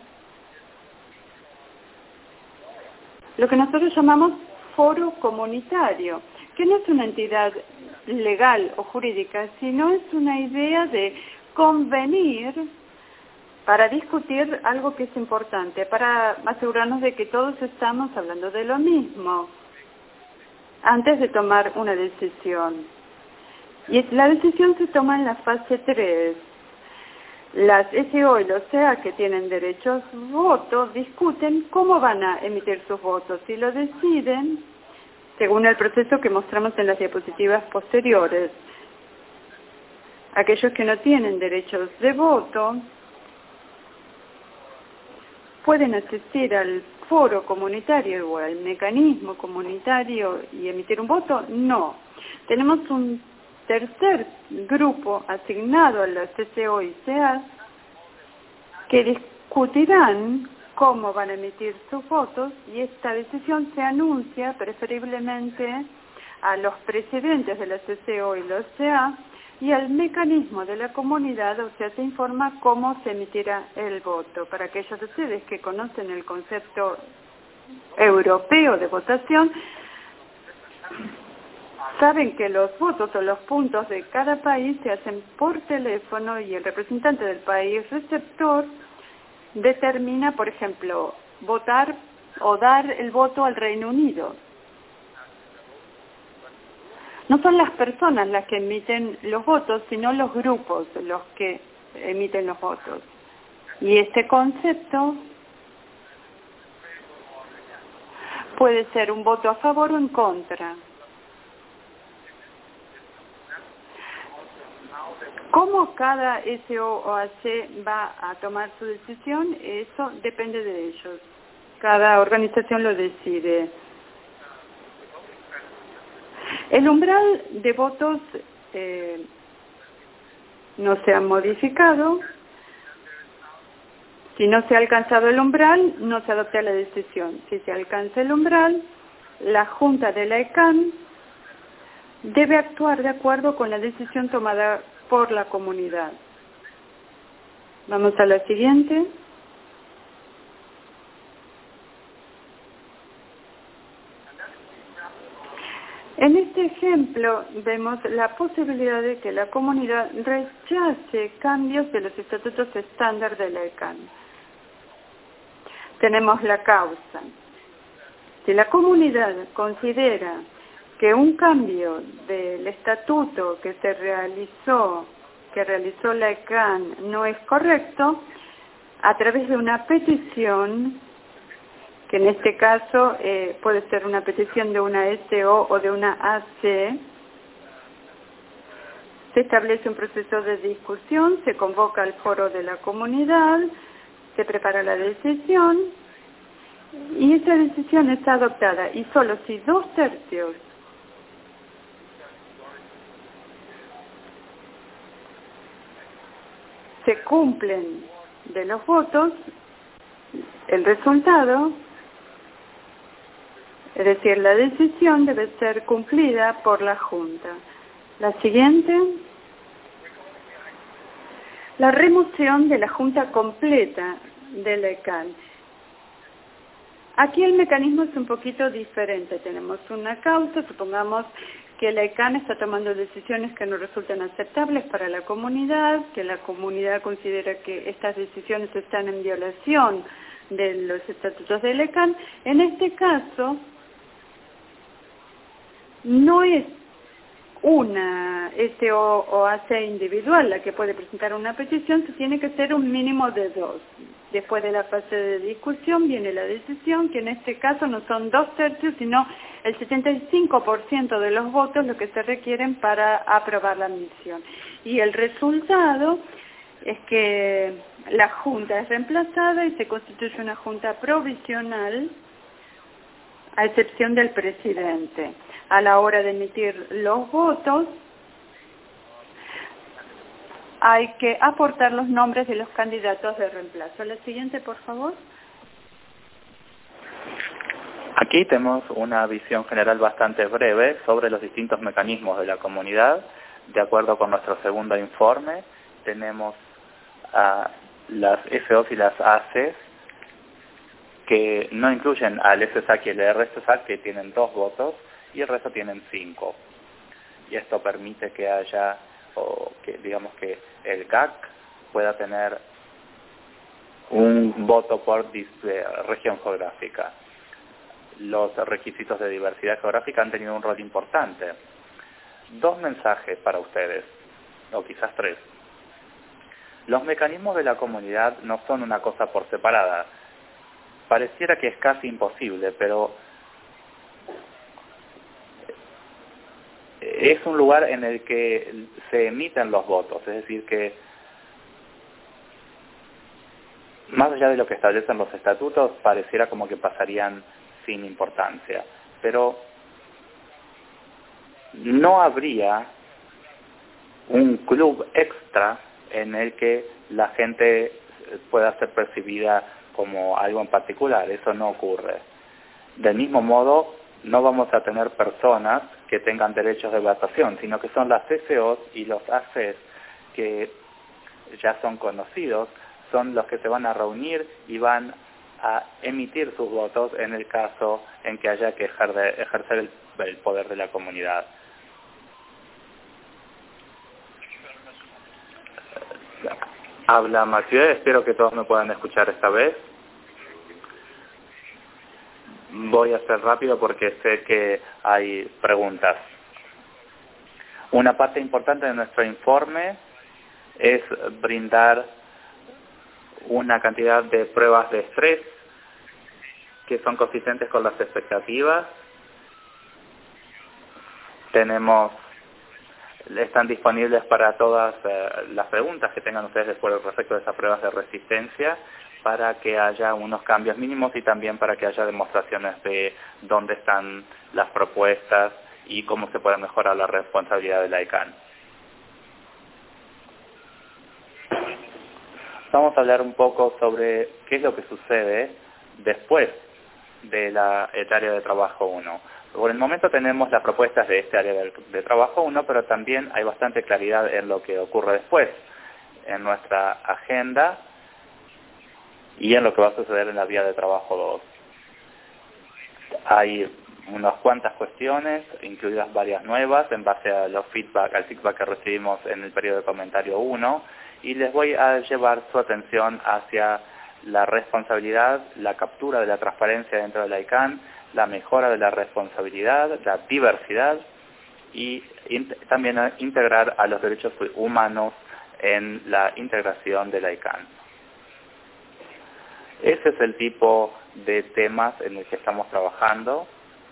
lo que nosotros llamamos foro comunitario, que no es una entidad legal o jurídica, sino es una idea de convenir para discutir algo que es importante, para asegurarnos de que todos estamos hablando de lo mismo antes de tomar una decisión. Y la decisión se toma en la fase tres. Las S O y los C A que tienen derechos voto discuten cómo van a emitir sus votos y lo deciden según el proceso que mostramos en las diapositivas posteriores. Aquellos que no tienen derechos de voto pueden asistir al foro comunitario o al mecanismo comunitario y emitir un voto. No. Tenemos un tercer grupo asignado a las S O y C A que discutirán cómo van a emitir sus votos y esta decisión se anuncia preferiblemente a los presidentes de las S O y los C A y al mecanismo de la comunidad, o sea, se informa cómo se emitirá el voto. Para aquellos de ustedes que conocen el concepto europeo de votación, saben que los votos o los puntos de cada país se hacen por teléfono y el representante del país receptor determina, por ejemplo, votar o dar el voto al Reino Unido. No son las personas las que emiten los votos, sino los grupos los que emiten los votos. Y este concepto puede ser un voto a favor o en contra. ¿Cómo cada S O o A C va a tomar su decisión? Eso depende de ellos. Cada organización lo decide. El umbral de votos eh, no se ha modificado. Si no se ha alcanzado el umbral, no se adopta la decisión. Si se alcanza el umbral, la Junta de la E C A N debe actuar de acuerdo con la decisión tomada por la comunidad. Vamos a la siguiente. En este ejemplo vemos la posibilidad de que la comunidad rechace cambios de los estatutos estándar de la E C A N. Tenemos la causa. Si la comunidad considera que un cambio del estatuto que se realizó, que realizó la E C A N no es correcto, a través de una petición, que en este caso eh, puede ser una petición de una S O o de una A C, se establece un proceso de discusión, se convoca al foro de la comunidad, se prepara la decisión y esa decisión está adoptada y solo si dos tercios se cumplen de los votos, el resultado, es decir, la decisión debe ser cumplida por la Junta. La siguiente. La remoción de la junta completa de la E C A N. Aquí el mecanismo es un poquito diferente. Tenemos una causa, supongamos que la E C A N está tomando decisiones que no resultan aceptables para la comunidad, que la comunidad considera que estas decisiones están en violación de los estatutos de la E C A N. En este caso, no es una S O o A C individual la que puede presentar una petición, se tiene que ser un mínimo de dos. Después de la fase de discusión viene la decisión, que en este caso no son dos tercios, sino el setenta y cinco por ciento de los votos lo que se requieren para aprobar la admisión. Y el resultado es que la Junta es reemplazada y se constituye una Junta provisional, a excepción del presidente. A la hora de emitir los votos, hay que aportar los nombres de los candidatos de reemplazo. La siguiente, por favor. Aquí tenemos una visión general bastante breve sobre los distintos mecanismos de la comunidad. De acuerdo con nuestro segundo informe, tenemos a las F Os y las A Cs que no incluyen al S S A C y el R S S A C, que tienen dos votos, y el resto tienen cinco. Y esto permite que haya, o que digamos que el G A C pueda tener un voto por región geográfica. Los requisitos de diversidad geográfica han tenido un rol importante. Dos mensajes para ustedes, o quizás tres. Los mecanismos de la comunidad no son una cosa por separada. Pareciera que es casi imposible, pero es un lugar en el que se emiten los votos, es decir, que más allá de lo que establecen los estatutos, pareciera como que pasarían sin importancia. Pero no habría un club extra en el que la gente pueda ser percibida como algo en particular. Eso no ocurre. Del mismo modo, no vamos a tener personas que tengan derechos de votación, sino que son las S Os y los A Cs que ya son conocidos, son los que se van a reunir y van a emitir sus votos en el caso en que haya que ejercer el, el poder de la comunidad. Habla Mathieu, espero que todos me puedan escuchar esta vez. Voy a ser rápido porque sé que hay preguntas. Una parte importante de nuestro informe es brindar una cantidad de pruebas de estrés que son consistentes con las expectativas. Tenemos, están disponibles para todas eh, las preguntas que tengan ustedes después respecto de esas pruebas de resistencia, para que haya unos cambios mínimos y también para que haya demostraciones de dónde están las propuestas y cómo se puede mejorar la responsabilidad de la I C A N. Vamos a hablar un poco sobre qué es lo que sucede después de la el área de trabajo uno. Por el momento tenemos las propuestas de este área de, de trabajo uno, pero también hay bastante claridad en lo que ocurre después, en nuestra agenda y en lo que va a suceder en la vía de trabajo dos. Hay unas cuantas cuestiones, incluidas varias nuevas, en base a los feedback, al feedback que recibimos en el periodo de comentario uno, y les voy a llevar su atención hacia la responsabilidad, la captura de la transparencia dentro de la I C A N, la mejora de la responsabilidad, la diversidad y también a integrar a los derechos humanos en la integración de la I C A N. Ese es el tipo de temas en el que estamos trabajando.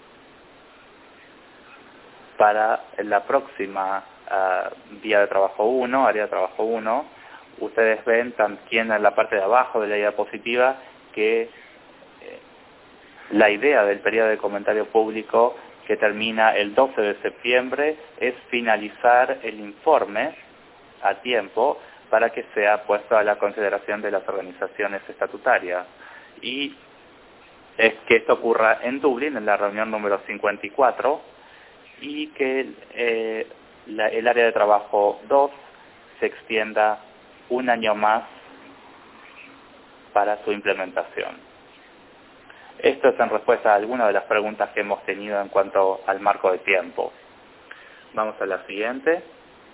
Para la próxima uh, vía de trabajo uno, área de trabajo uno, ustedes ven también en la parte de abajo de la diapositiva que eh, la idea del periodo de comentario público que termina el doce de septiembre es finalizar el informe a tiempo para que sea puesto a la consideración de las organizaciones estatutarias. Y es que esto ocurra en Dublín, en la reunión número cincuenta y cuatro, y que eh, la, el área de trabajo dos se extienda un año más para su implementación. Esto es en respuesta a algunas de las preguntas que hemos tenido en cuanto al marco de tiempo. Vamos a la siguiente.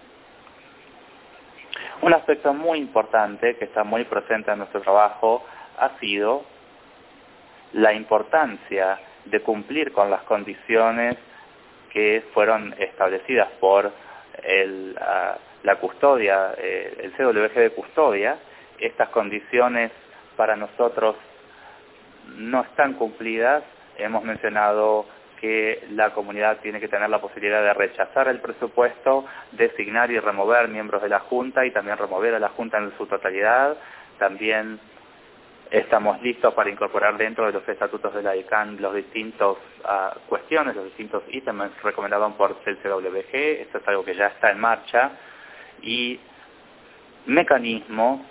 Un aspecto muy importante que está muy presente en nuestro trabajo ha sido la importancia de cumplir con las condiciones que fueron establecidas por el, uh, la custodia, eh, el C W G de custodia. Estas condiciones para nosotros no están cumplidas. Hemos mencionado que la comunidad tiene que tener la posibilidad de rechazar el presupuesto, designar y remover miembros de la Junta y también remover a la Junta en su totalidad. También estamos listos para incorporar dentro de los estatutos de la I C A N los distintos uh, cuestiones, los distintos ítems recomendados por el C W G. Esto es algo que ya está en marcha. Y mecanismos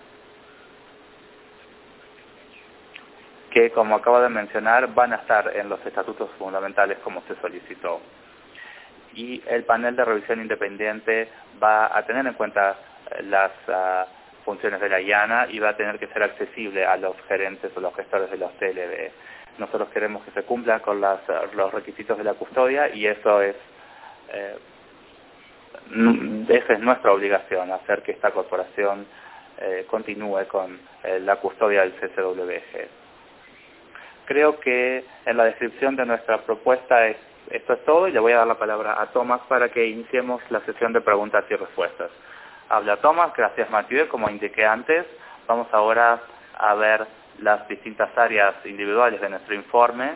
que, como acabo de mencionar, van a estar en los estatutos fundamentales como se solicitó. Y el panel de revisión independiente va a tener en cuenta las uh, funciones de la I A N A y va a tener que ser accesible a los gerentes o los gestores de los T L D. Nosotros queremos que se cumplan con las, uh, los requisitos de la custodia y eso es, eh, esa es nuestra obligación, hacer que esta corporación eh, continúe con eh, la custodia del C C W G. Creo que en la descripción de nuestra propuesta es, esto es todo y le voy a dar la palabra a Tomás para que iniciemos la sesión de preguntas y respuestas. Habla Tomás, gracias Mathieu, como indiqué antes. Vamos ahora a ver las distintas áreas individuales de nuestro informe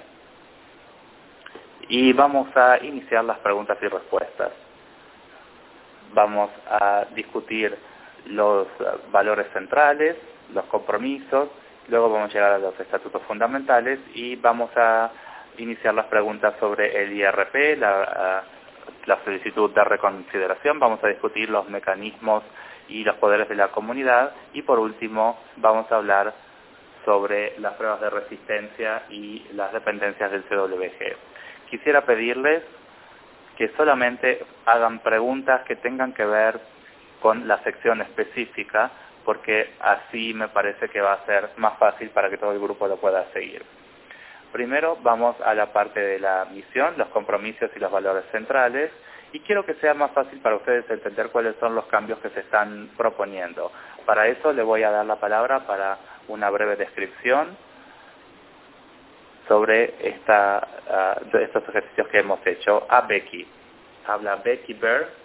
y vamos a iniciar las preguntas y respuestas. Vamos a discutir los valores centrales, los compromisos. Luego vamos a llegar a los estatutos fundamentales y vamos a iniciar las preguntas sobre el I R P, la, la solicitud de reconsideración. Vamos a discutir los mecanismos y los poderes de la comunidad. Y por último, vamos a hablar sobre las pruebas de resistencia y las dependencias del C W G. Quisiera pedirles que solamente hagan preguntas que tengan que ver con la sección específica, porque así me parece que va a ser más fácil para que todo el grupo lo pueda seguir. Primero vamos a la parte de la misión, los compromisos y los valores centrales, y quiero que sea más fácil para ustedes entender cuáles son los cambios que se están proponiendo. Para eso le voy a dar la palabra para una breve descripción sobre esta, uh, de estos ejercicios que hemos hecho a Becky. Habla Becky Bear.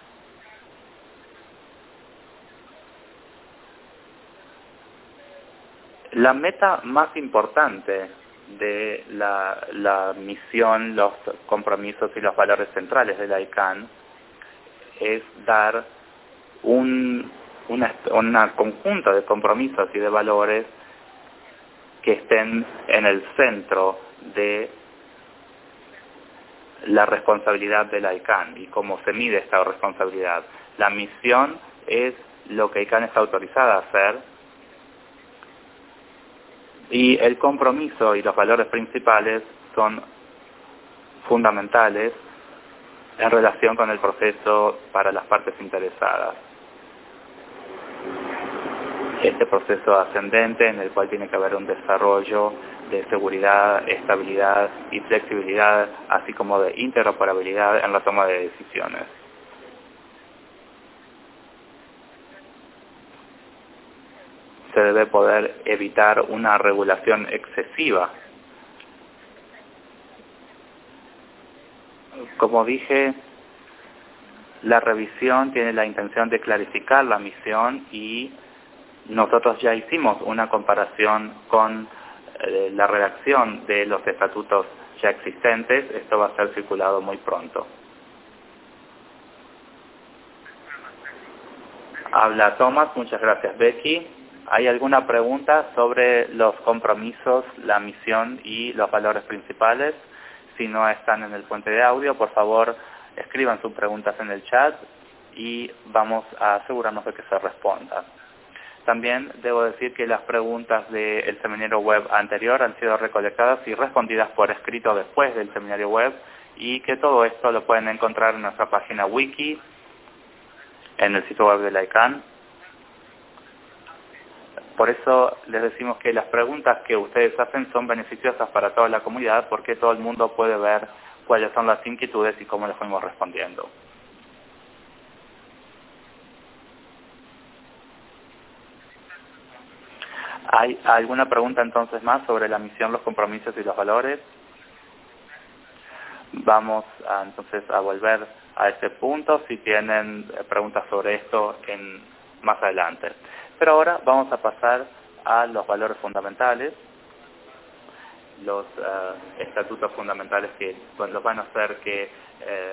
La meta más importante de la, la misión, los compromisos y los valores centrales de la I C A N es dar un una, una conjunto de compromisos y de valores que estén en el centro de la responsabilidad de la I C A N y cómo se mide esta responsabilidad. La misión es lo que I C A N está autorizada a hacer, y el compromiso y los valores principales son fundamentales en relación con el proceso para las partes interesadas. Este proceso ascendente en el cual tiene que haber un desarrollo de seguridad, estabilidad y flexibilidad, así como de interoperabilidad en la toma de decisiones. Se debe poder evitar una regulación excesiva. Como dije, la revisión tiene la intención de clarificar la misión y nosotros ya hicimos una comparación con eh, la redacción de los estatutos ya existentes. Esto va a ser circulado muy pronto. Habla Tomás, muchas gracias Becky. ¿Hay alguna pregunta sobre los compromisos, la misión y los valores principales? Si no están en el puente de audio, por favor escriban sus preguntas en el chat y vamos a asegurarnos de que se responda. También debo decir que las preguntas del seminario web anterior han sido recolectadas y respondidas por escrito después del seminario web y que todo esto lo pueden encontrar en nuestra página wiki en el sitio web de la ICANN. Por eso les decimos que las preguntas que ustedes hacen son beneficiosas para toda la comunidad, porque todo el mundo puede ver cuáles son las inquietudes y cómo les fuimos respondiendo. ¿Hay alguna pregunta entonces más sobre la misión, los compromisos y los valores? Vamos a, entonces a volver a este punto si tienen preguntas sobre esto en, más adelante. Pero ahora vamos a pasar a los valores fundamentales, los uh, estatutos fundamentales que pues, los van a hacer que, eh,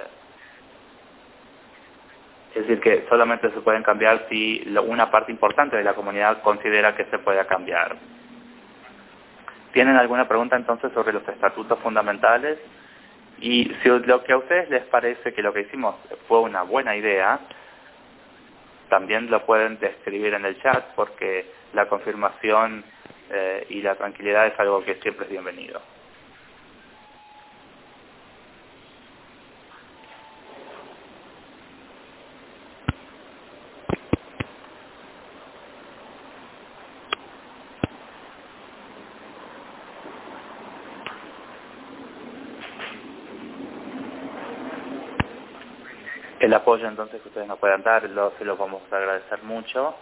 es decir, que solamente se pueden cambiar si lo, una parte importante de la comunidad considera que se pueda cambiar. ¿Tienen alguna pregunta entonces sobre los estatutos fundamentales? Y si lo que a ustedes les parece que lo que hicimos fue una buena idea, también lo pueden describir en el chat, porque la confirmación eh, y la tranquilidad es algo que siempre es bienvenido. El apoyo entonces que ustedes nos puedan dar, lo, se lo vamos a agradecer mucho.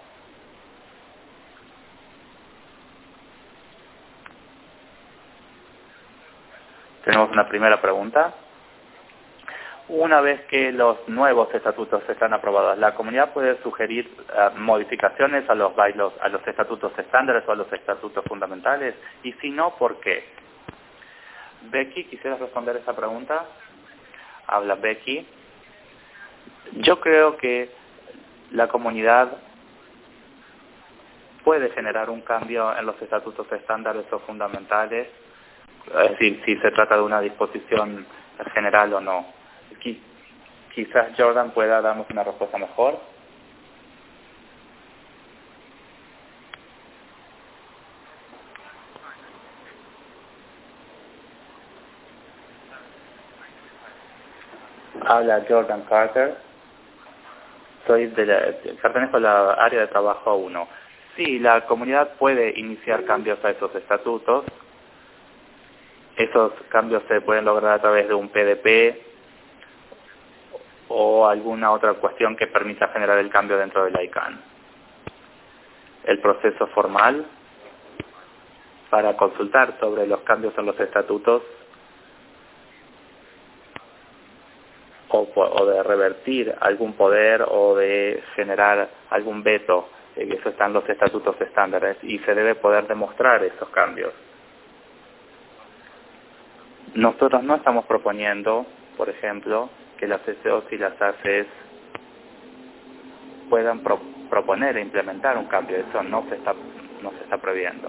Tenemos una primera pregunta. Una vez que los nuevos estatutos están aprobados, ¿la comunidad puede sugerir uh, modificaciones a los, bailos, a los estatutos estándares o a los estatutos fundamentales? Y si no, ¿por qué? Becky, ¿quisieras responder esa pregunta? Habla Becky. Yo creo que la comunidad puede generar un cambio en los estatutos estándares o fundamentales, es decir, si se trata de una disposición general o no. Quizás Jordan pueda darnos una respuesta mejor. Habla Jordan Carter. Soy de la, pertenezco a la área de trabajo uno. Sí, la comunidad puede iniciar cambios a esos estatutos. Esos cambios se pueden lograr a través de un P D P o alguna otra cuestión que permita generar el cambio dentro de la ICANN. El proceso formal para consultar sobre los cambios en los estatutos o, o de revertir algún poder o de generar algún veto, eso está en los estatutos estándares y se debe poder demostrar esos cambios. Nosotros no estamos proponiendo, por ejemplo, que las C C Os y las A C Es puedan pro proponer e implementar un cambio. Eso no se está, no se está previendo.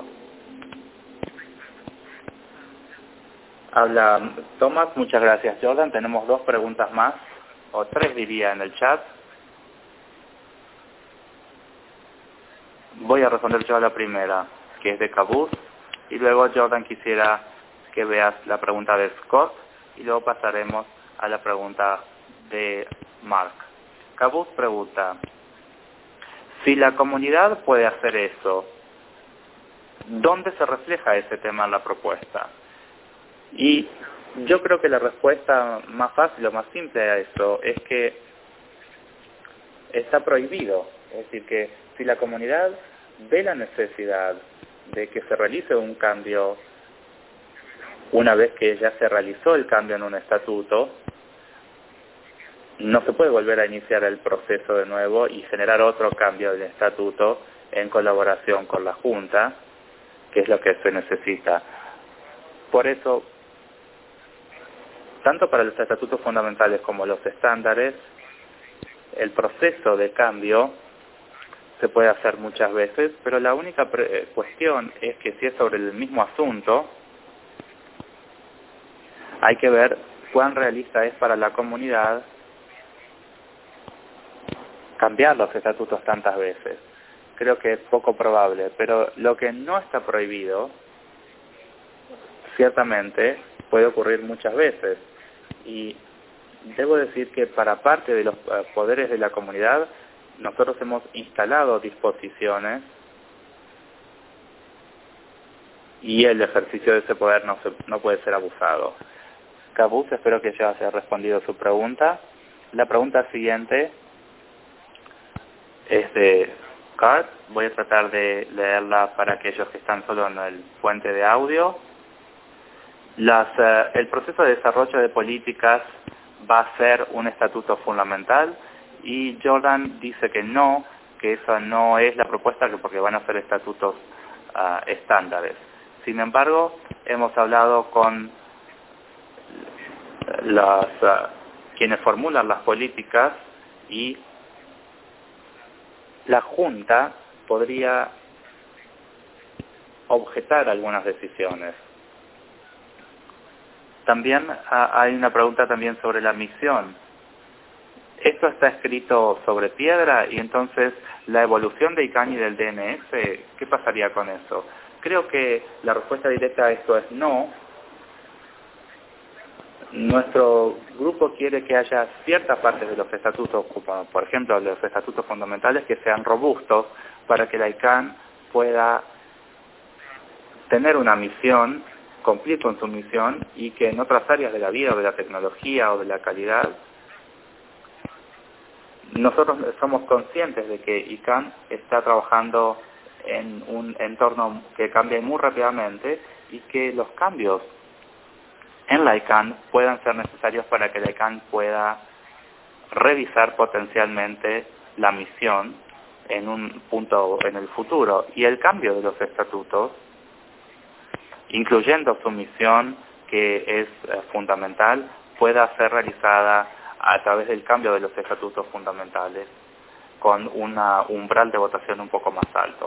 Habla Tomás, muchas gracias Jordan. Tenemos dos preguntas más, o tres diría en el chat. Voy a responder yo a la primera, que es de Cabuz, y luego Jordan quisiera que veas la pregunta de Scott, y luego pasaremos a la pregunta de Mark. Cabuz pregunta, si la comunidad puede hacer eso, ¿dónde se refleja ese tema en la propuesta? Y yo creo que la respuesta más fácil o más simple a eso es que está prohibido. Es decir, que si la comunidad ve la necesidad de que se realice un cambio una vez que ya se realizó el cambio en un estatuto, no se puede volver a iniciar el proceso de nuevo y generar otro cambio del estatuto en colaboración con la Junta, que es lo que se necesita. Por eso, tanto para los estatutos fundamentales como los estándares, el proceso de cambio se puede hacer muchas veces, pero la única cuestión es que si es sobre el mismo asunto, hay que ver cuán realista es para la comunidad cambiar los estatutos tantas veces. Creo que es poco probable, pero lo que no está prohibido, ciertamente, puede ocurrir muchas veces. Y debo decir que para parte de los poderes de la comunidad, nosotros hemos instalado disposiciones y el ejercicio de ese poder no, se, no puede ser abusado. Cabuz, espero que ya haya respondido su pregunta. La pregunta siguiente es de Cart. Voy a tratar de leerla para aquellos que están solo en el puente de audio. Las, uh, el proceso de desarrollo de políticas va a ser un estatuto fundamental y Jordan dice que no, que esa no es la propuesta, que porque van a ser estatutos uh, estándares. Sin embargo, hemos hablado con las, uh, quienes formulan las políticas y la Junta podría objetar algunas decisiones. También uh, hay una pregunta también sobre la misión. Esto está escrito sobre piedra y entonces la evolución de ICANN y del D N S, ¿qué pasaría con eso? Creo que la respuesta directa a esto es no. Nuestro grupo quiere que haya ciertas partes de los estatutos, como por ejemplo los estatutos fundamentales, que sean robustos para que la ICANN pueda tener una misión, cumplir con su misión y que en otras áreas de la vida, o de la tecnología o de la calidad, nosotros somos conscientes de que ICANN está trabajando en un entorno que cambia muy rápidamente y que los cambios en la ICANN puedan ser necesarios para que la ICANN pueda revisar potencialmente la misión en un punto en el futuro. Y el cambio de los estatutos, incluyendo su misión, que es eh, fundamental, pueda ser realizada a través del cambio de los estatutos fundamentales con un umbral de votación un poco más alto.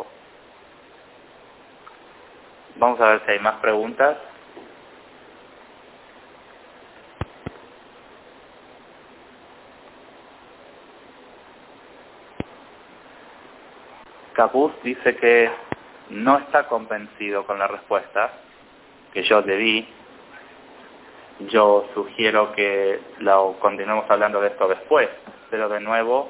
Vamos a ver si hay más preguntas. Cabuz dice que no está convencido con la respuesta que yo le di. Yo sugiero que lo continuemos hablando de esto después, pero de nuevo,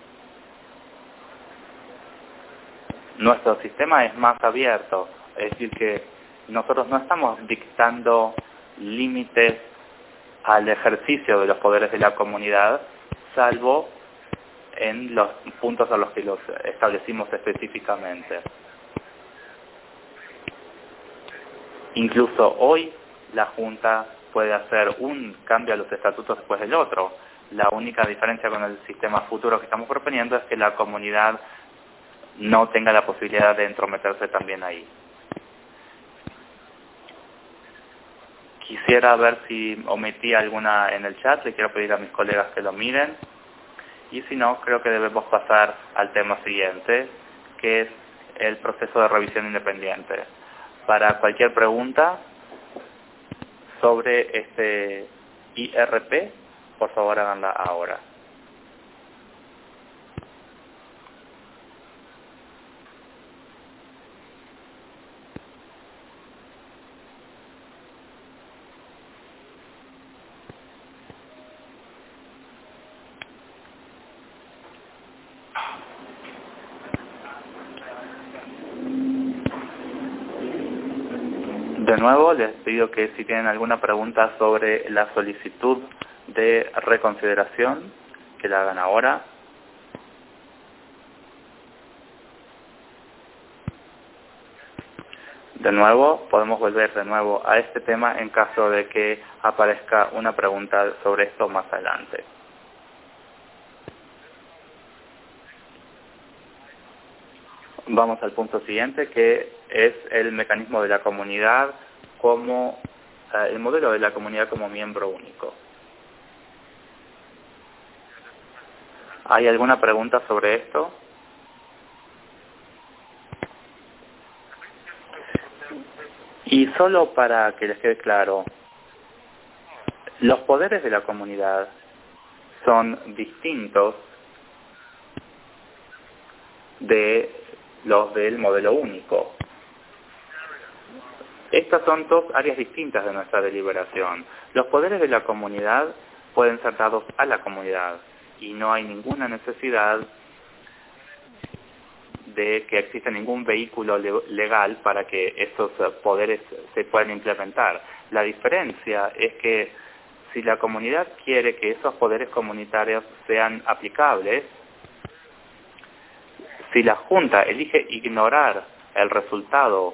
nuestro sistema es más abierto, es decir que nosotros no estamos dictando límites al ejercicio de los poderes de la comunidad, salvo en los puntos a los que los establecimos específicamente. Incluso hoy la Junta puede hacer un cambio a los estatutos después del otro. La única diferencia con el sistema futuro que estamos proponiendo es que la comunidad no tenga la posibilidad de entrometerse también ahí. Quisiera ver si omití alguna en el chat, le quiero pedir a mis colegas que lo miren. Y si no, creo que debemos pasar al tema siguiente, que es el proceso de revisión independiente. Para cualquier pregunta sobre este I R P, por favor háganla ahora. De nuevo, les pido que si tienen alguna pregunta sobre la solicitud de reconsideración, que la hagan ahora. De nuevo, podemos volver de nuevo a este tema en caso de que aparezca una pregunta sobre esto más adelante. Vamos al punto siguiente, que es el mecanismo de la comunidad como, eh, el modelo de la comunidad como miembro único. ¿Hay alguna pregunta sobre esto? Y solo para que les quede claro, los poderes de la comunidad son distintos de los del modelo único. Estas son dos áreas distintas de nuestra deliberación. Los poderes de la comunidad pueden ser dados a la comunidad y no hay ninguna necesidad de que existe ningún vehículo le legal para que esos poderes se puedan implementar. La diferencia es que si la comunidad quiere que esos poderes comunitarios sean aplicables, si la Junta elige ignorar el resultado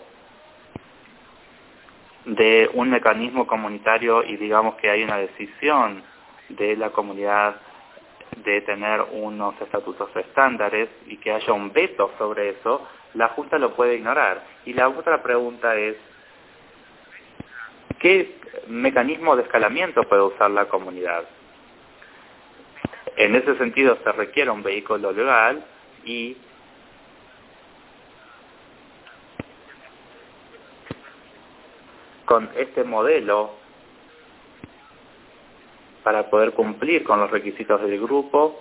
de un mecanismo comunitario y digamos que hay una decisión de la comunidad de tener unos estatutos estándares y que haya un veto sobre eso, la Junta lo puede ignorar. Y la otra pregunta es, ¿qué mecanismo de escalamiento puede usar la comunidad? En ese sentido se requiere un vehículo legal y con este modelo, para poder cumplir con los requisitos del grupo,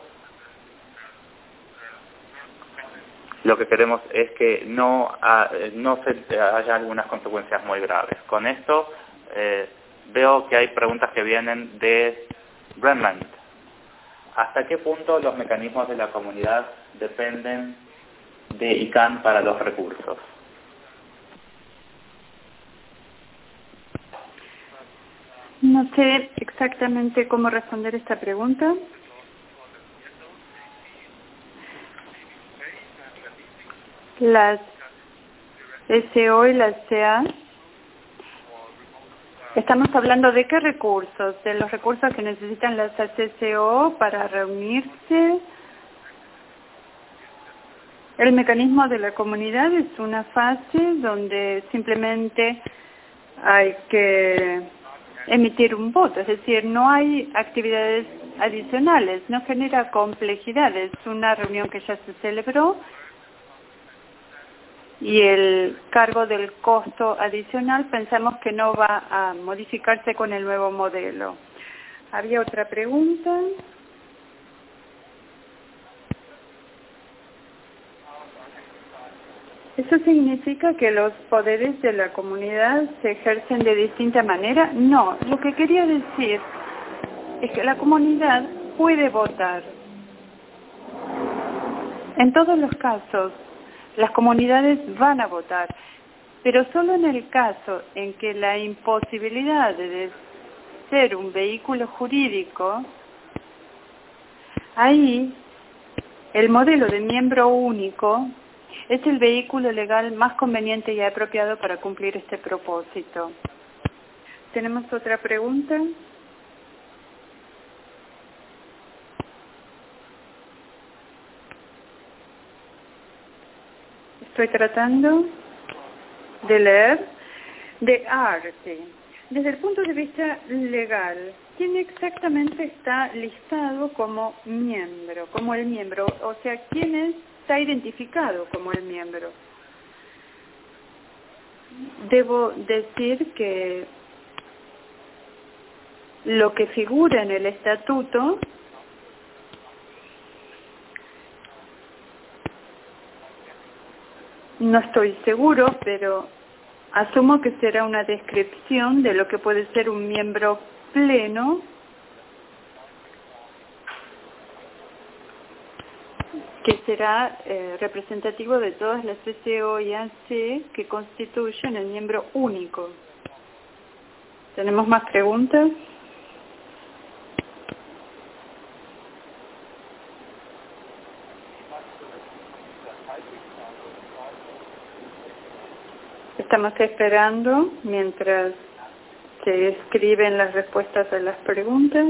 lo que queremos es que no, no se haya algunas consecuencias muy graves. Con esto eh, veo que hay preguntas que vienen de Bremont. ¿Hasta qué punto los mecanismos de la comunidad dependen de I C A N para los recursos? No sé exactamente cómo responder esta pregunta. Las S O y las C A, estamos hablando de qué recursos, de los recursos que necesitan las S O para reunirse. El mecanismo de la comunidad es una fase donde simplemente hay que emitir un voto, es decir, no hay actividades adicionales, no genera complejidades. Una reunión que ya se celebró y el cargo del costo adicional pensamos que no va a modificarse con el nuevo modelo. ¿Había otra pregunta? ¿Eso significa que los poderes de la comunidad se ejercen de distinta manera? No, lo que quería decir es que la comunidad puede votar. En todos los casos, las comunidades van a votar, pero solo en el caso en que la imposibilidad de ser un vehículo jurídico, ahí el modelo de miembro único es el vehículo legal más conveniente y apropiado para cumplir este propósito. ¿Tenemos otra pregunta? Estoy tratando de leer. De arte. Desde el punto de vista legal, ¿quién exactamente está listado como miembro, como el miembro? O sea, ¿quién es está identificado como el miembro? Debo decir que lo que figura en el estatuto no estoy seguro, pero asumo que será una descripción de lo que puede ser un miembro pleno que será eh, representativo de todas las S O y A C que constituyen el miembro único. ¿Tenemos más preguntas? Estamos esperando mientras se escriben las respuestas a las preguntas.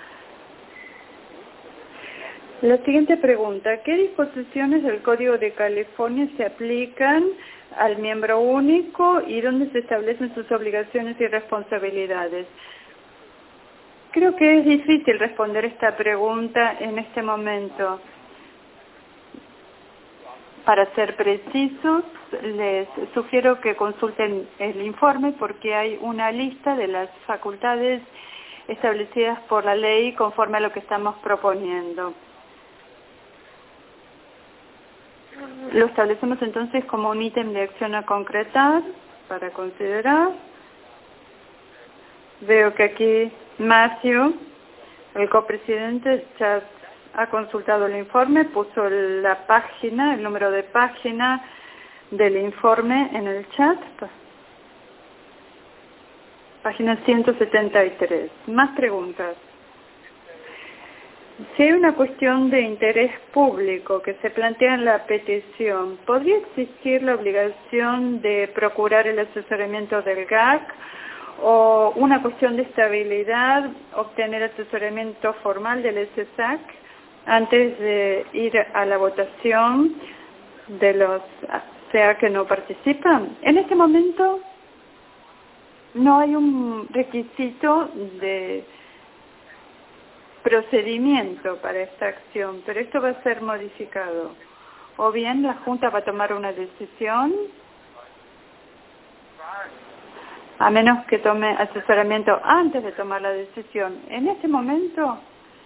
La siguiente pregunta, ¿qué disposiciones del Código de California se aplican al miembro único y dónde se establecen sus obligaciones y responsabilidades? Creo que es difícil responder esta pregunta en este momento. Para ser precisos, les sugiero que consulten el informe porque hay una lista de las facultades establecidas por la ley conforme a lo que estamos proponiendo. Lo establecemos entonces como un ítem de acción a concretar para considerar. Veo que aquí Matthew, el copresidente, ya ha consultado el informe, puso la página, el número de página del informe en el chat. Página ciento setenta y tres. Más preguntas. Si hay una cuestión de interés público que se plantea en la petición, ¿podría existir la obligación de procurar el asesoramiento del G A C o una cuestión de estabilidad, obtener asesoramiento formal del S S A C antes de ir a la votación de los C A que no participan? En este momento no hay un requisito de procedimiento para esta acción, pero esto va a ser modificado. O bien la Junta va a tomar una decisión, a menos que tome asesoramiento antes de tomar la decisión. En este momento,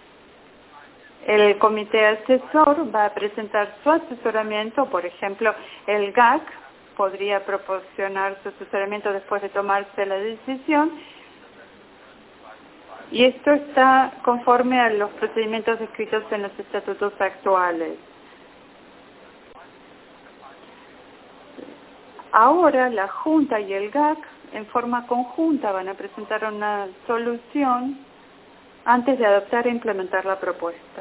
el comité asesor va a presentar su asesoramiento, por ejemplo, el G A C podría proporcionar su asesoramiento después de tomarse la decisión, y esto está conforme a los procedimientos descritos en los estatutos actuales. Ahora la Junta y el G A C en forma conjunta van a presentar una solución antes de adoptar e implementar la propuesta.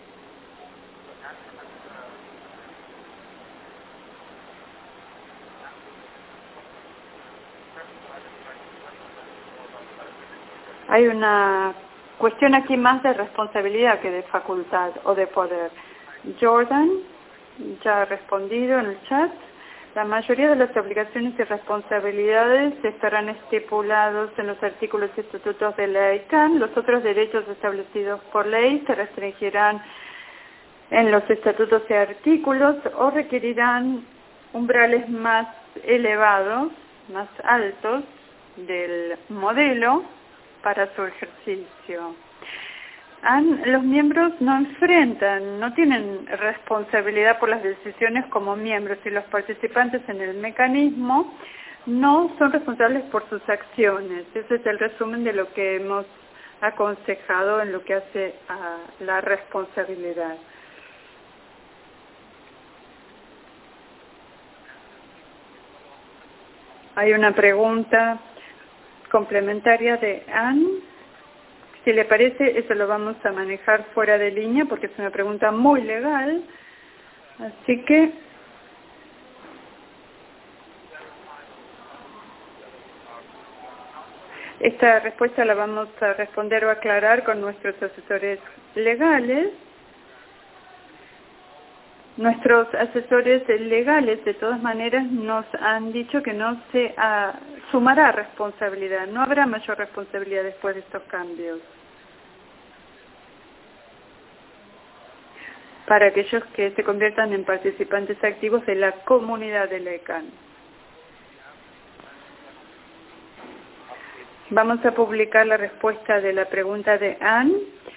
Hay una cuestión aquí más de responsabilidad que de facultad o de poder. Jordan ya ha respondido en el chat. La mayoría de las obligaciones y responsabilidades estarán estipulados en los artículos y estatutos de la I C A N. Los otros derechos establecidos por ley se restringirán en los estatutos y artículos o requerirán umbrales más elevados, más altos del modelo para su ejercicio. Han, los miembros no enfrentan, no tienen responsabilidad por las decisiones como miembros, y los participantes en el mecanismo no son responsables por sus acciones. Ese es el resumen de lo que hemos aconsejado en lo que hace a la responsabilidad. Hay una pregunta complementaria de Anne. Si le parece, eso lo vamos a manejar fuera de línea porque es una pregunta muy legal. Así que esta respuesta la vamos a responder o aclarar con nuestros asesores legales. Nuestros asesores legales, de todas maneras, nos han dicho que no se uh, sumará responsabilidad, no habrá mayor responsabilidad después de estos cambios. Para aquellos que se conviertan en participantes activos de la comunidad de la I C A N. Vamos a publicar la respuesta de la pregunta de Anne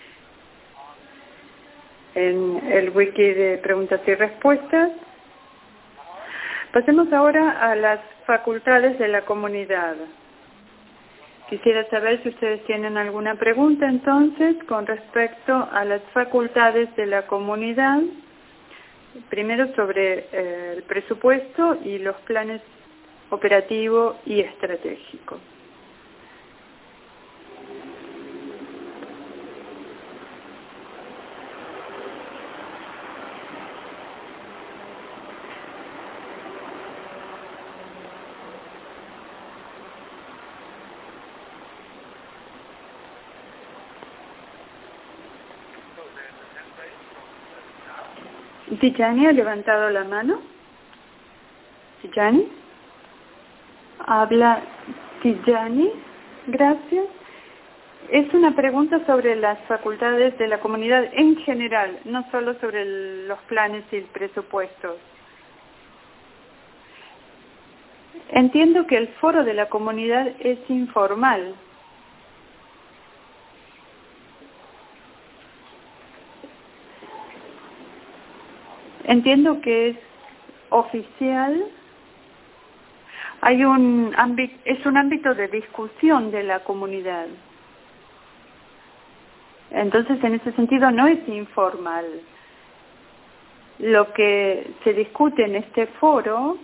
en el wiki de preguntas y respuestas. Pasemos ahora a las facultades de la comunidad. Quisiera saber si ustedes tienen alguna pregunta entonces con respecto a las facultades de la comunidad. Primero sobre eh, el presupuesto y los planes operativo y estratégico. Tijani ha levantado la mano. Tijani. Habla Tijani. Gracias. Es una pregunta sobre las facultades de la comunidad en general, no solo sobre el, los planes y el presupuesto. Entiendo que el foro de la comunidad es informal. Entiendo que es oficial. Hay un ámbito, es un ámbito de discusión de la comunidad. Entonces, en ese sentido, no es informal. Lo que se discute en este foro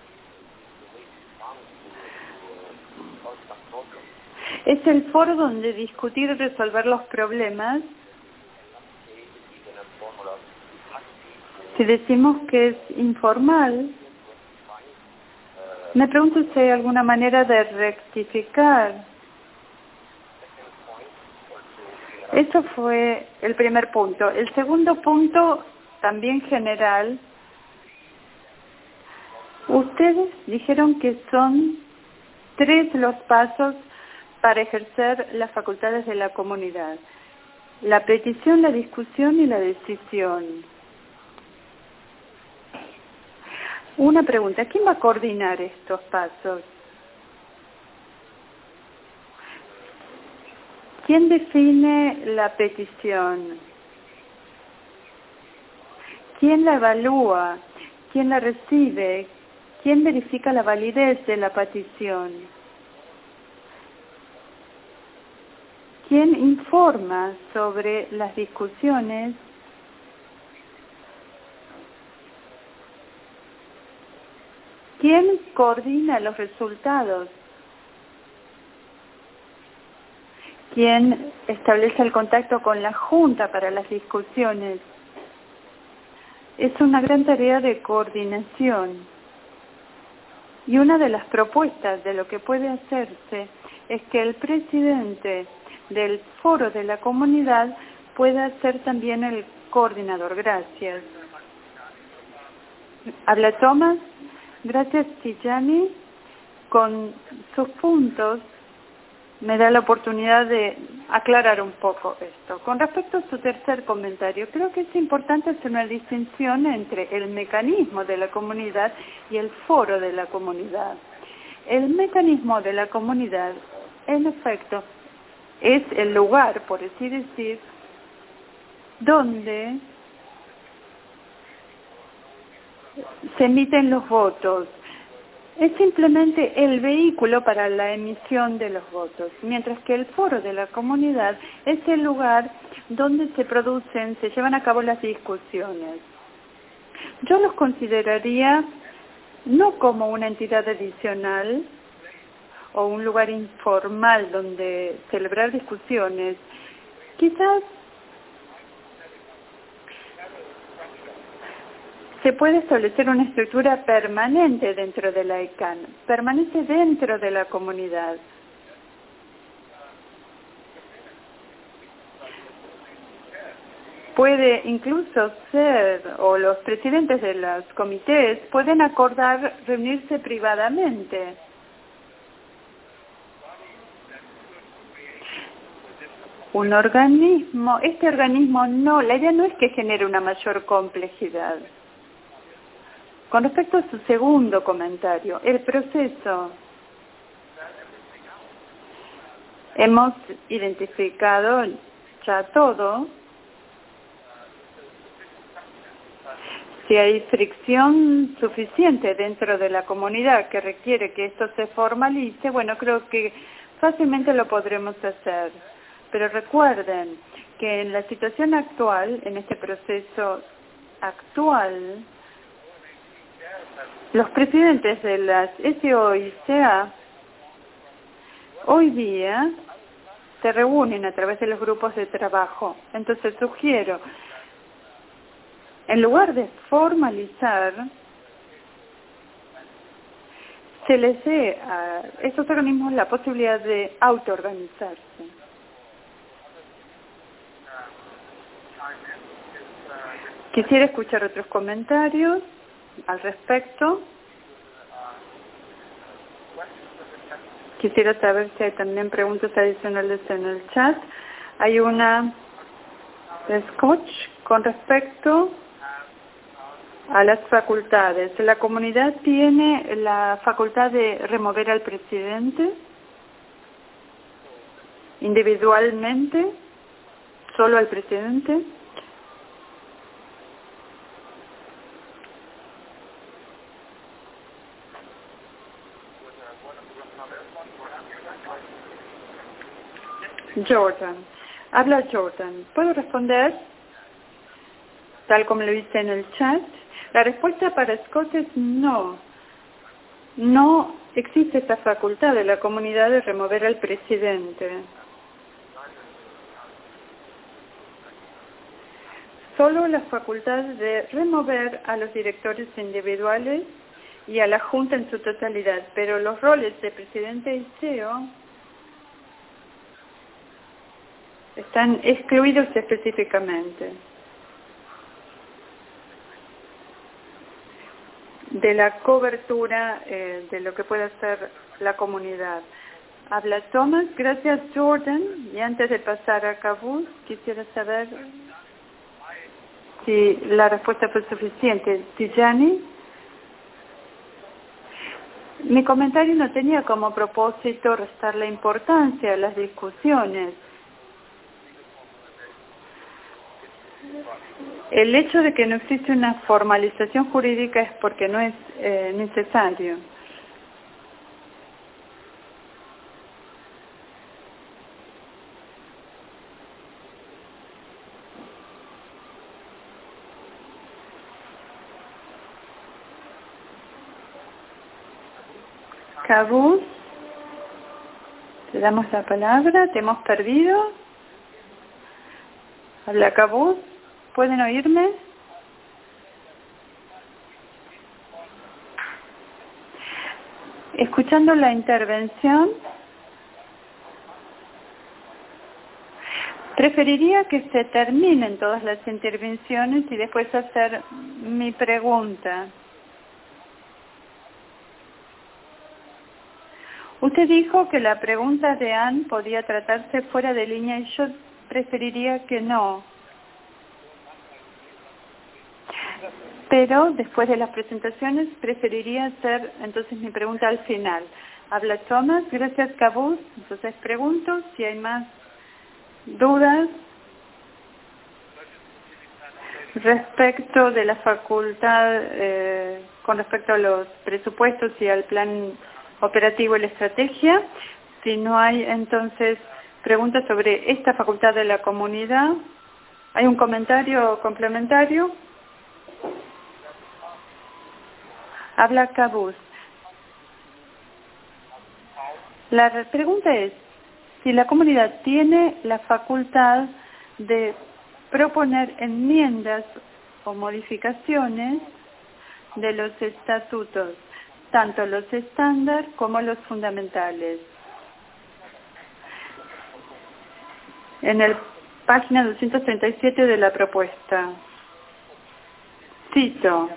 es el foro donde discutir y resolver los problemas. Si decimos que es informal, me pregunto si hay alguna manera de rectificar. Eso fue el primer punto. El segundo punto, también general, ustedes dijeron que son tres los pasos para ejercer las facultades de la comunidad: la petición, la discusión y la decisión. Una pregunta: ¿quién va a coordinar estos pasos? ¿Quién define la petición? ¿Quién la evalúa? ¿Quién la recibe? ¿Quién verifica la validez de la petición? ¿Quién informa sobre las discusiones? ¿Quién coordina los resultados? ¿Quién establece el contacto con la Junta para las discusiones? Es una gran tarea de coordinación. Y una de las propuestas de lo que puede hacerse es que el presidente del foro de la comunidad pueda ser también el coordinador. Gracias. Habla Tomás. Gracias, Tijani. Con sus puntos me da la oportunidad de aclarar un poco esto. Con respecto a su tercer comentario, creo que es importante hacer una distinción entre el mecanismo de la comunidad y el foro de la comunidad. El mecanismo de la comunidad, en efecto, es el lugar, por así decir, donde se emiten los votos. Es simplemente el vehículo para la emisión de los votos, mientras que el foro de la comunidad es el lugar donde se producen, se llevan a cabo las discusiones. Yo los consideraría no como una entidad adicional o un lugar informal donde celebrar discusiones. Quizás se puede establecer una estructura permanente dentro de la I C A N, permanece dentro de la comunidad. Puede incluso ser, o los presidentes de los comités pueden acordar reunirse privadamente. Un organismo, este organismo no, la idea no es que genere una mayor complejidad. Con respecto a su segundo comentario, el proceso, hemos identificado ya todo. Si hay fricción suficiente dentro de la comunidad que requiere que esto se formalice, bueno, creo que fácilmente lo podremos hacer. Pero recuerden que en la situación actual, en este proceso actual, los presidentes de las S O y C A hoy día se reúnen a través de los grupos de trabajo. Entonces sugiero, en lugar de formalizar, se les dé a estos organismos la posibilidad de autoorganizarse. Quisiera escuchar otros comentarios al respecto. Quisiera saber si hay también preguntas adicionales en el chat. Hay una de Scotch con respecto a las facultades. ¿La comunidad tiene la facultad de remover al presidente individualmente, solo al presidente? Jordan, Habla Jordan. ¿Puedo responder? Tal como lo hice en el chat. La respuesta para Scott es no. No existe esta facultad de la comunidad de remover al presidente. Solo la facultad de remover a los directores individuales y a la Junta en su totalidad, pero los roles de presidente y C E O están excluidos específicamente de la cobertura eh, de lo que puede hacer la comunidad. Habla Thomas. Gracias, Jordan. Y antes de pasar a Cabuz, quisiera saber si la respuesta fue suficiente. Tijani. Mi comentario no tenía como propósito restar la importancia a las discusiones. El hecho de que no existe una formalización jurídica es porque no es eh, necesario. Cabuz, te damos la palabra, te hemos perdido. Habla Cabuz, ¿pueden oírme? Escuchando la intervención, preferiría que se terminen todas las intervenciones y después hacer mi pregunta. Usted dijo que la pregunta de Ann podía tratarse fuera de línea y yo preferiría que no. Pero después de las presentaciones preferiría hacer entonces mi pregunta al final. Habla Thomas. Gracias, Cabuz. Entonces pregunto si hay más dudas respecto de la facultad, eh, con respecto a los presupuestos y al plan operativo y la estrategia. Si no hay entonces preguntas sobre esta facultad de la comunidad, ¿hay un comentario complementario? Habla Cabuz. La pregunta es si la comunidad tiene la facultad de proponer enmiendas o modificaciones de los estatutos, tanto los estándar como los fundamentales. En la página doscientos treinta y siete de la propuesta. Cito.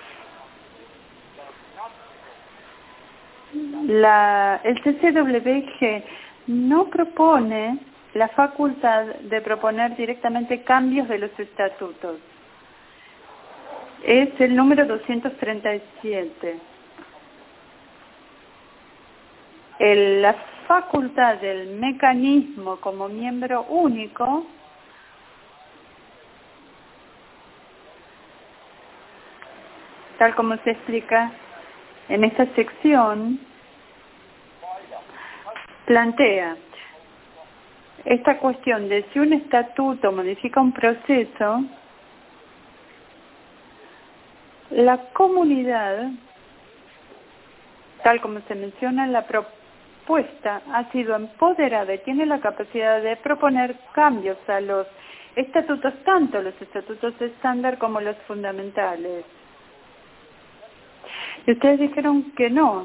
La, el C C W G no propone la facultad de proponer directamente cambios de los estatutos. Es el número doscientos treinta y siete. El, la facultad del mecanismo como miembro único tal como se explica en esta sección, plantea esta cuestión de si un estatuto modifica un proceso, la comunidad, tal como se menciona en la propuesta, ha sido empoderada y tiene la capacidad de proponer cambios a los estatutos, tanto los estatutos estándar como los fundamentales. Y ustedes dijeron que no.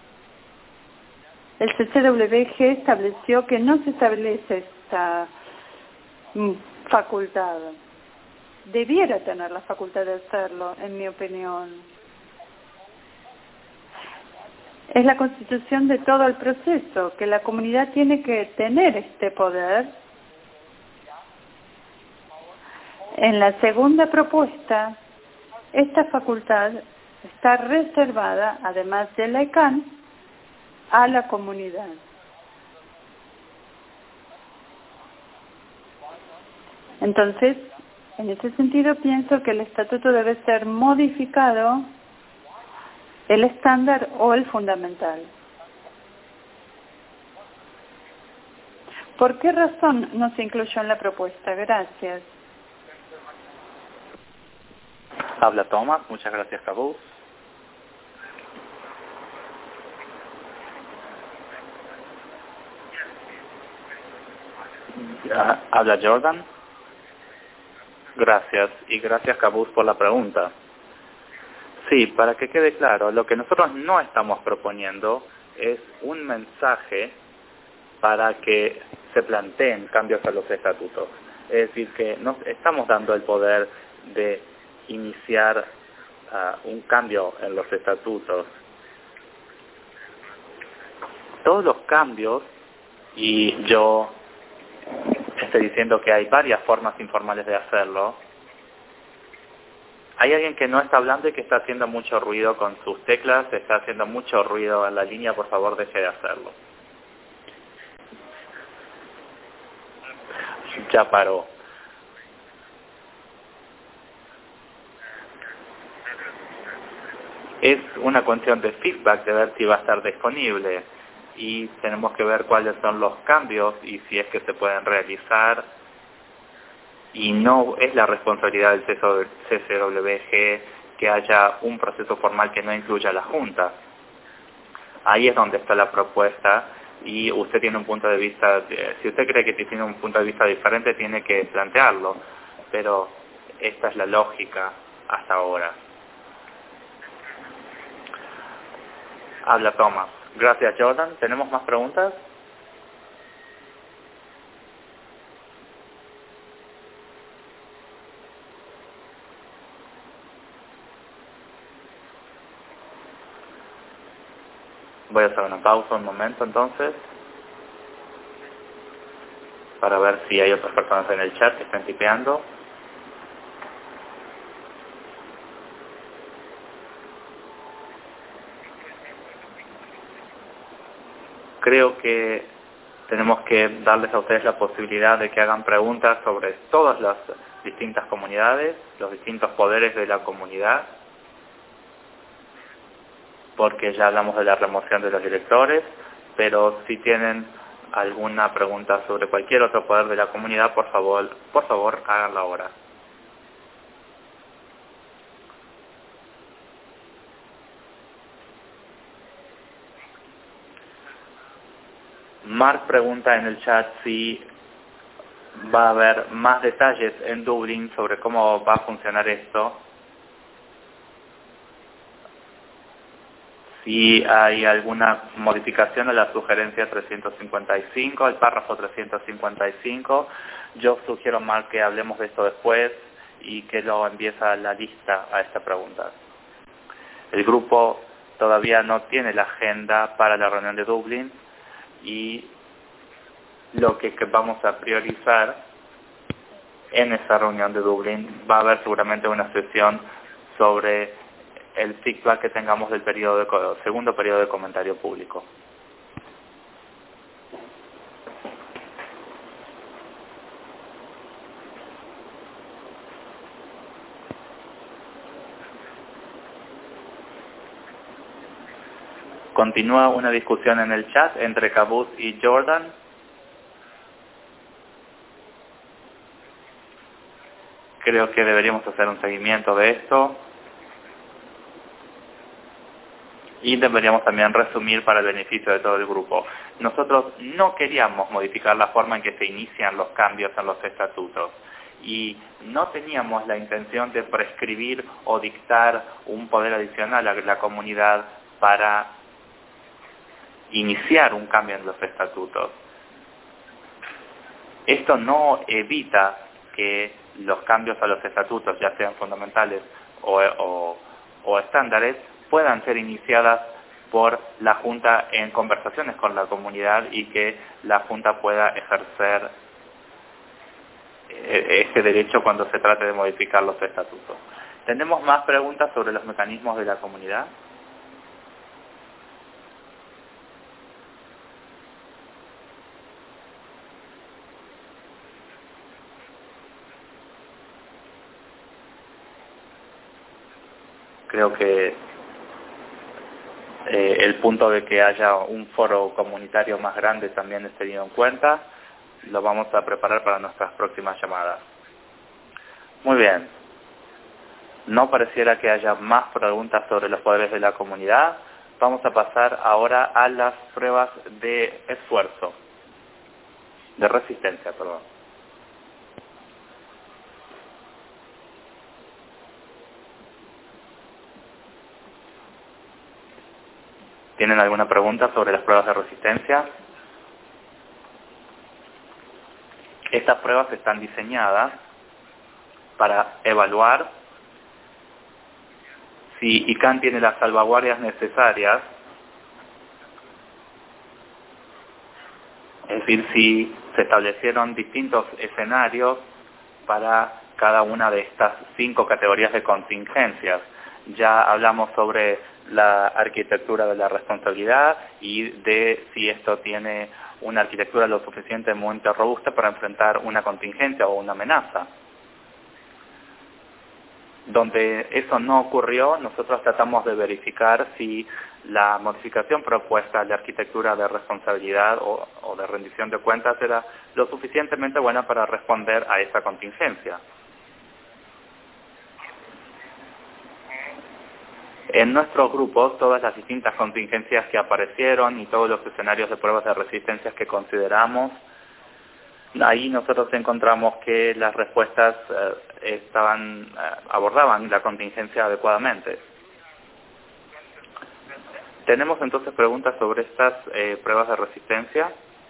El C C W G estableció que no se establece esta facultad. Debiera tener la facultad de hacerlo, en mi opinión. Es la constitución de todo el proceso, que la comunidad tiene que tener este poder. En la segunda propuesta, esta facultad está reservada, además de la E C A N, a la comunidad. Entonces, en ese sentido pienso que el estatuto debe ser modificado, el estándar o el fundamental. ¿Por qué razón no se incluyó en la propuesta? Gracias. Habla Tomás, muchas gracias, Cabuz. Habla Jordan. Gracias, y gracias, Cabuz, por la pregunta. Sí, para que quede claro, lo que nosotros no estamos proponiendo es un mensaje para que se planteen cambios a los estatutos. Es decir, que no estamos dando el poder de iniciar uh, un cambio en los estatutos. Todos los cambios, y yo estoy diciendo que hay varias formas informales de hacerlo. Hay alguien que no está hablando y que está haciendo mucho ruido con sus teclas, está haciendo mucho ruido en la línea, por favor deje de hacerlo. Ya paró. Es una cuestión de feedback, de ver si va a estar disponible, y tenemos que ver cuáles son los cambios y si es que se pueden realizar, y no es la responsabilidad del C C W G que haya un proceso formal que no incluya a la Junta. Ahí es donde está la propuesta, y usted tiene un punto de vista, si usted cree que tiene un punto de vista diferente, tiene que plantearlo, pero esta es la lógica hasta ahora. Habla Thomas. Gracias, Jordan. ¿Tenemos más preguntas? Voy a hacer una pausa un momento entonces, para ver si hay otras personas en el chat que estén tipeando. Creo que tenemos que darles a ustedes la posibilidad de que hagan preguntas sobre todas las distintas comunidades, los distintos poderes de la comunidad, porque ya hablamos de la remoción de los directores, pero si tienen alguna pregunta sobre cualquier otro poder de la comunidad, por favor, por favor, háganla ahora. Mark pregunta en el chat si va a haber más detalles en Dublín sobre cómo va a funcionar esto. Si hay alguna modificación a la sugerencia trescientos cincuenta y cinco, el párrafo trescientos cincuenta y cinco, yo sugiero, Mark, que hablemos de esto después y que lo envíes a la lista a esta pregunta. El grupo todavía no tiene la agenda para la reunión de Dublín, y lo que vamos a priorizar en esa reunión de Dublín va a haber seguramente una sesión sobre el feedback que tengamos del periodo de, segundo periodo de comentario público. Continúa una discusión en el chat entre Cabuz y Jordan. Creo que deberíamos hacer un seguimiento de esto. Y deberíamos también resumir para el beneficio de todo el grupo. Nosotros no queríamos modificar la forma en que se inician los cambios en los estatutos. Y no teníamos la intención de prescribir o dictar un poder adicional a la comunidad para iniciar un cambio en los estatutos. Esto no evita que los cambios a los estatutos, ya sean fundamentales o, o, o estándares, puedan ser iniciadas por la Junta en conversaciones con la comunidad, y que la Junta pueda ejercer ese derecho cuando se trate de modificar los estatutos. ¿Tenemos más preguntas sobre los mecanismos de la comunidad? Creo que eh, el punto de que haya un foro comunitario más grande también es tenido en cuenta. lo vamos a preparar para nuestras próximas llamadas. Muy bien. No pareciera que haya más preguntas sobre los poderes de la comunidad. Vamos a pasar ahora a las pruebas de esfuerzo, de resistencia, perdón. ¿Tienen alguna pregunta sobre las pruebas de resistencia? Estas pruebas están diseñadas para evaluar si I C A N tiene las salvaguardias necesarias, es decir, si se establecieron distintos escenarios para cada una de estas cinco categorías de contingencias. Ya hablamos sobre la arquitectura de la responsabilidad y de si esto tiene una arquitectura lo suficientemente robusta para enfrentar una contingencia o una amenaza. Donde eso no ocurrió, nosotros tratamos de verificar si la modificación propuesta a la arquitectura de responsabilidad o, o de rendición de cuentas era lo suficientemente buena para responder a esa contingencia. En nuestros grupos, todas las distintas contingencias que aparecieron y todos los escenarios de pruebas de resistencia que consideramos, ahí nosotros encontramos que las respuestas eh, estaban eh, abordaban la contingencia adecuadamente. Tenemos entonces preguntas sobre estas eh, pruebas de resistencia.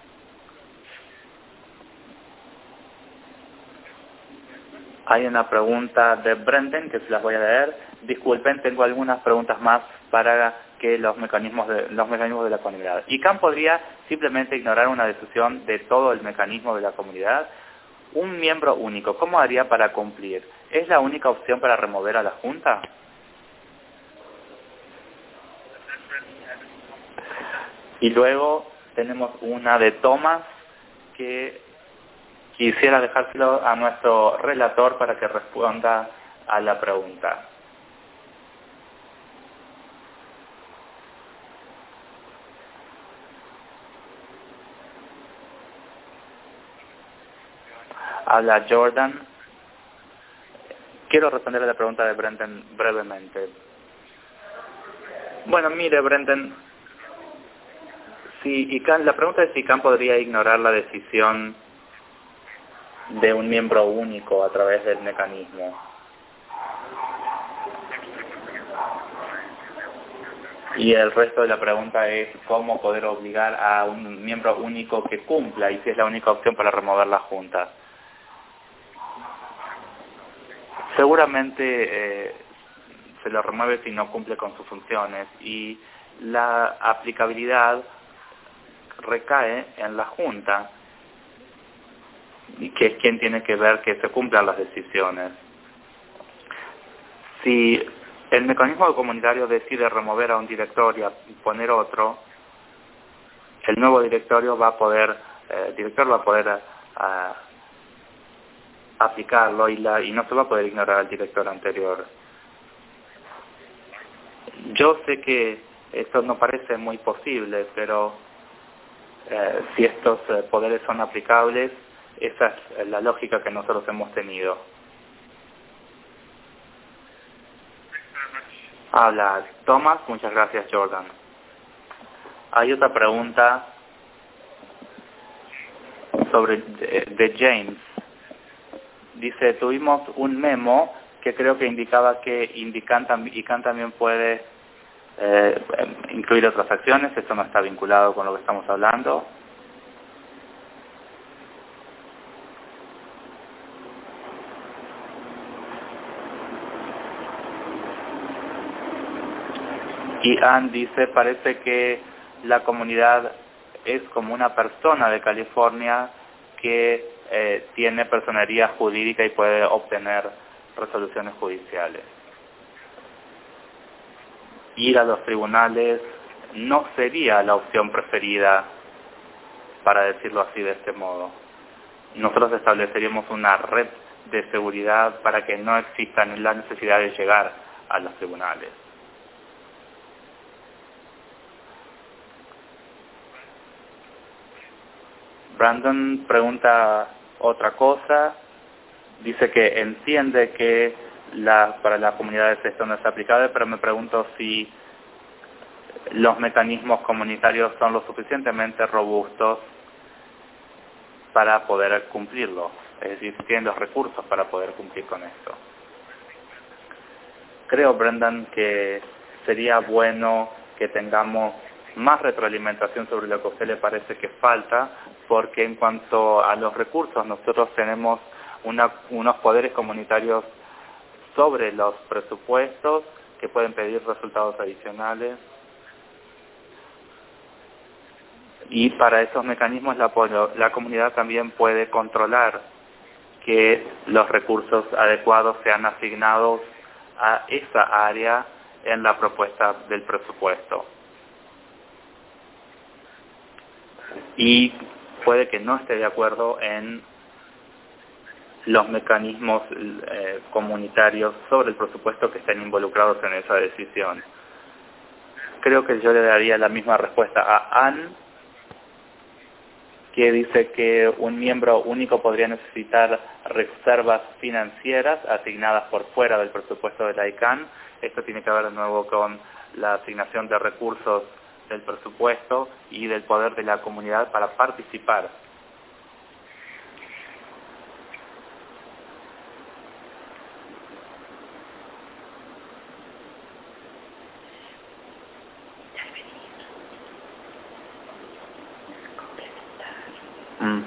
Hay una pregunta de Brendan que se las voy a leer. Disculpen, tengo algunas preguntas más para que los mecanismos de, los mecanismos de la comunidad. I C A N podría simplemente ignorar una decisión de todo el mecanismo de la comunidad. Un miembro único, ¿cómo haría para cumplir? ¿Es la única opción para remover a la Junta? Y luego tenemos una de Thomas que quisiera dejárselo a nuestro relator para que responda a la pregunta. Habla Jordan. Quiero responder a la pregunta de Brendan brevemente. Bueno, mire, Brendan, si I C A N, la pregunta es si I C A N podría ignorar la decisión de un miembro único a través del mecanismo. Y el resto de la pregunta es cómo poder obligar a un miembro único que cumpla y si es la única opción para remover la Junta. Seguramente eh, se lo remueve si no cumple con sus funciones y la aplicabilidad recae en la Junta, y que es quien tiene que ver que se cumplan las decisiones. Si el mecanismo comunitario decide remover a un directorio y poner otro, el nuevo directorio va a poder, eh, el director va a poder a, aplicarlo y, la, y no se va a poder ignorar al director anterior. Yo sé que esto no parece muy posible, pero eh, si estos eh, poderes son aplicables, esa es la lógica que nosotros hemos tenido. Habla Thomas, muchas gracias Jordan. Hay otra pregunta sobre de, de James. Dice, tuvimos un memo que creo que indicaba que I C A N también puede eh, incluir otras acciones. Esto no está vinculado con lo que estamos hablando. Y Ann dice, parece que la comunidad es como una persona de California que eh, tiene personería jurídica y puede obtener resoluciones judiciales. Ir a los tribunales no sería la opción preferida, para decirlo así de este modo. Nosotros estableceríamos una red de seguridad para que no exista la necesidad de llegar a los tribunales. Brandon pregunta otra cosa, dice que entiende que la, para las comunidades esto no es aplicable, pero me pregunto si los mecanismos comunitarios son lo suficientemente robustos para poder cumplirlo, es decir, si tienen los recursos para poder cumplir con esto. Creo, Brendan, que sería bueno que tengamos más retroalimentación sobre lo que a usted le parece que falta, porque en cuanto a los recursos, nosotros tenemos una, unos poderes comunitarios sobre los presupuestos que pueden pedir resultados adicionales. Y para esos mecanismos la, la comunidad también puede controlar que los recursos adecuados sean asignados a esa área en la propuesta del presupuesto. Y puede que no esté de acuerdo en los mecanismos eh, comunitarios sobre el presupuesto que estén involucrados en esa decisión. Creo que yo le daría la misma respuesta a Anne, que dice que un miembro único podría necesitar reservas financieras asignadas por fuera del presupuesto de la I C A N. Esto tiene que ver de nuevo con la asignación de recursos del presupuesto y del poder de la comunidad para participar. Mm.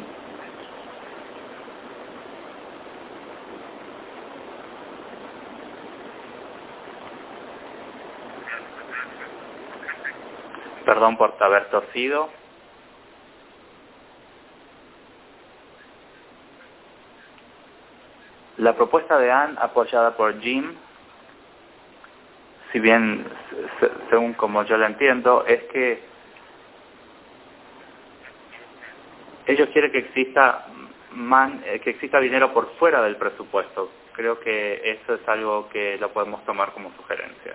Perdón por haber tosido. La propuesta de Anne, apoyada por Jim, si bien, según como yo la entiendo, es que ellos quieren que exista, man, que exista dinero por fuera del presupuesto. Creo que eso es algo que lo podemos tomar como sugerencia.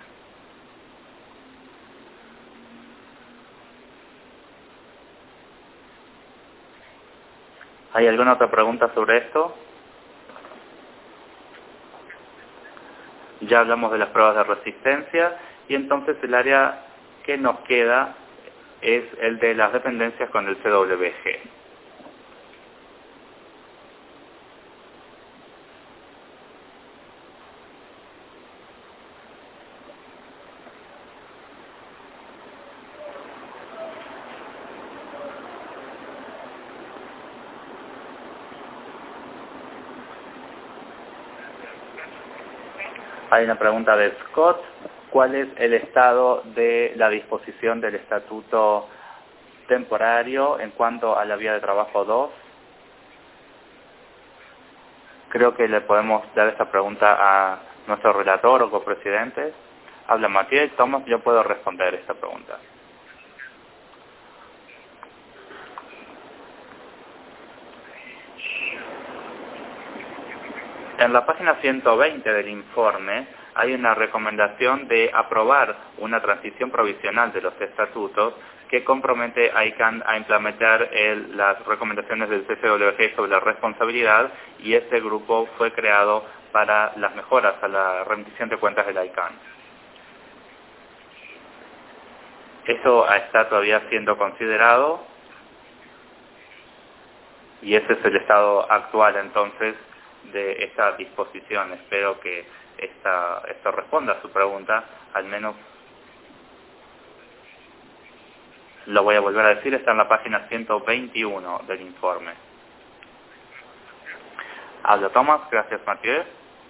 ¿Hay alguna otra pregunta sobre esto? Ya hablamos de las pruebas de resistencia y entonces el área que nos queda es el de las dependencias con el C W G. Hay una pregunta de Scott. ¿Cuál es el estado de la disposición del estatuto temporario en cuanto a la vía de trabajo dos? Creo que le podemos dar esta pregunta a nuestro relator o copresidente. Habla Matías. Tomás, yo puedo responder esta pregunta. En la página ciento veinte del informe hay una recomendación de aprobar una transición provisional de los estatutos que compromete a I C A N a implementar el, las recomendaciones del C C W G sobre la responsabilidad, y este grupo fue creado para las mejoras a la rendición de cuentas de la I C A N. Eso está todavía siendo considerado y ese es el estado actual entonces de esta disposición. Espero que esta, esto responda a su pregunta, al menos lo voy a volver a decir, está en la página ciento veintiuno del informe. Habla Tomás, gracias Mathieu.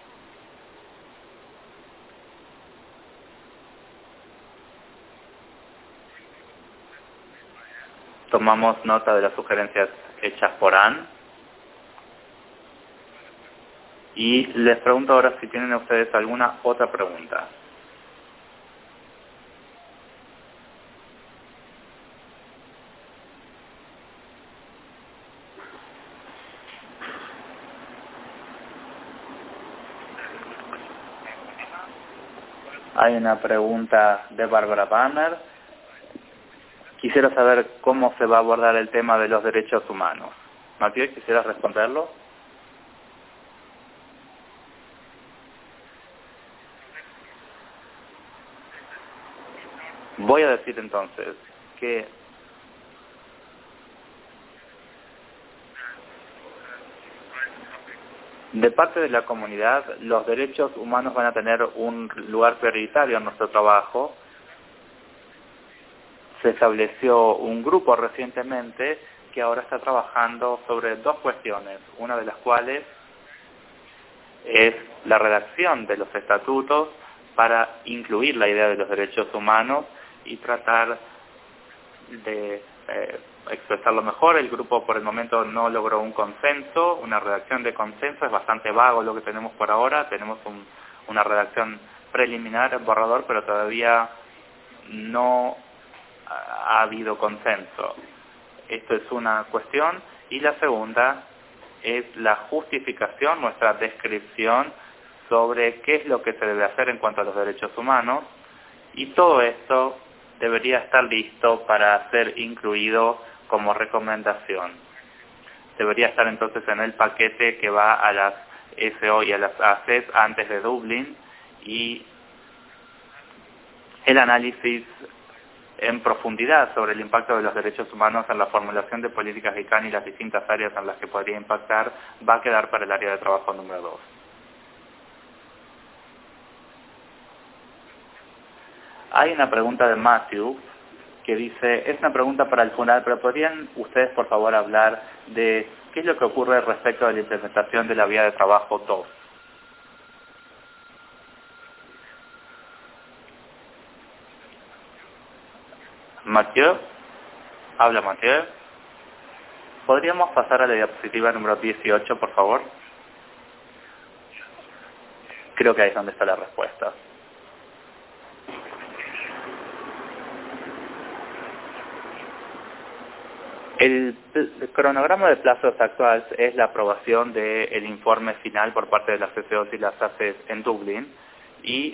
Tomamos nota de las sugerencias hechas por Anne. Y les pregunto ahora si tienen ustedes alguna otra pregunta. Hay una pregunta de Bárbara Banner. Quisiera saber cómo se va a abordar el tema de los derechos humanos. Mathieu, ¿quisieras responderlo? Voy a decir entonces que de parte de la comunidad los derechos humanos van a tener un lugar prioritario en nuestro trabajo. Se estableció un grupo recientemente que ahora está trabajando sobre dos cuestiones, una de las cuales es la redacción de los estatutos para incluir la idea de los derechos humanos y tratar de eh, expresarlo mejor. El grupo por el momento no logró un consenso, una redacción de consenso, es bastante vago lo que tenemos por ahora, tenemos un, una redacción preliminar, borrador, pero todavía no ha habido consenso. Esto es una cuestión, y la segunda es la justificación, nuestra descripción sobre qué es lo que se debe hacer en cuanto a los derechos humanos, y todo esto debería estar listo para ser incluido como recomendación. Debería estar entonces en el paquete que va a las S O y a las A C E S antes de Dublín, y el análisis en profundidad sobre el impacto de los derechos humanos en la formulación de políticas de I C A N y las distintas áreas en las que podría impactar va a quedar para el área de trabajo número dos. Hay una pregunta de Matthew que dice, es una pregunta para el funeral, pero ¿podrían ustedes por favor hablar de qué es lo que ocurre respecto a la implementación de la vía de trabajo dos? Mathieu, habla Mathieu. ¿Podríamos pasar a la diapositiva número dieciocho, por favor? Creo que ahí es donde está la respuesta. El, el cronograma de plazos actual es la aprobación del informe final por parte de las C C O y las A C E S en Dublín, y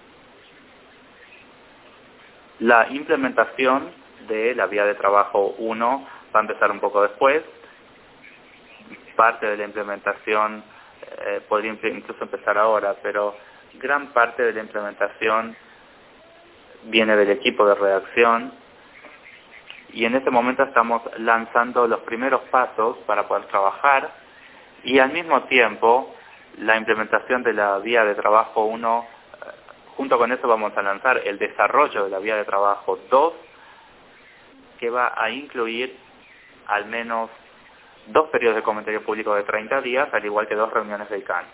la implementación de la vía de trabajo uno va a empezar un poco después. Parte de la implementación eh, podría incluso empezar ahora, pero gran parte de la implementación viene del equipo de redacción, y en este momento estamos lanzando los primeros pasos para poder trabajar, y al mismo tiempo la implementación de la vía de trabajo uno, junto con eso vamos a lanzar el desarrollo de la vía de trabajo dos, que va a incluir al menos dos periodos de comentario público de treinta días, al igual que dos reuniones de I C A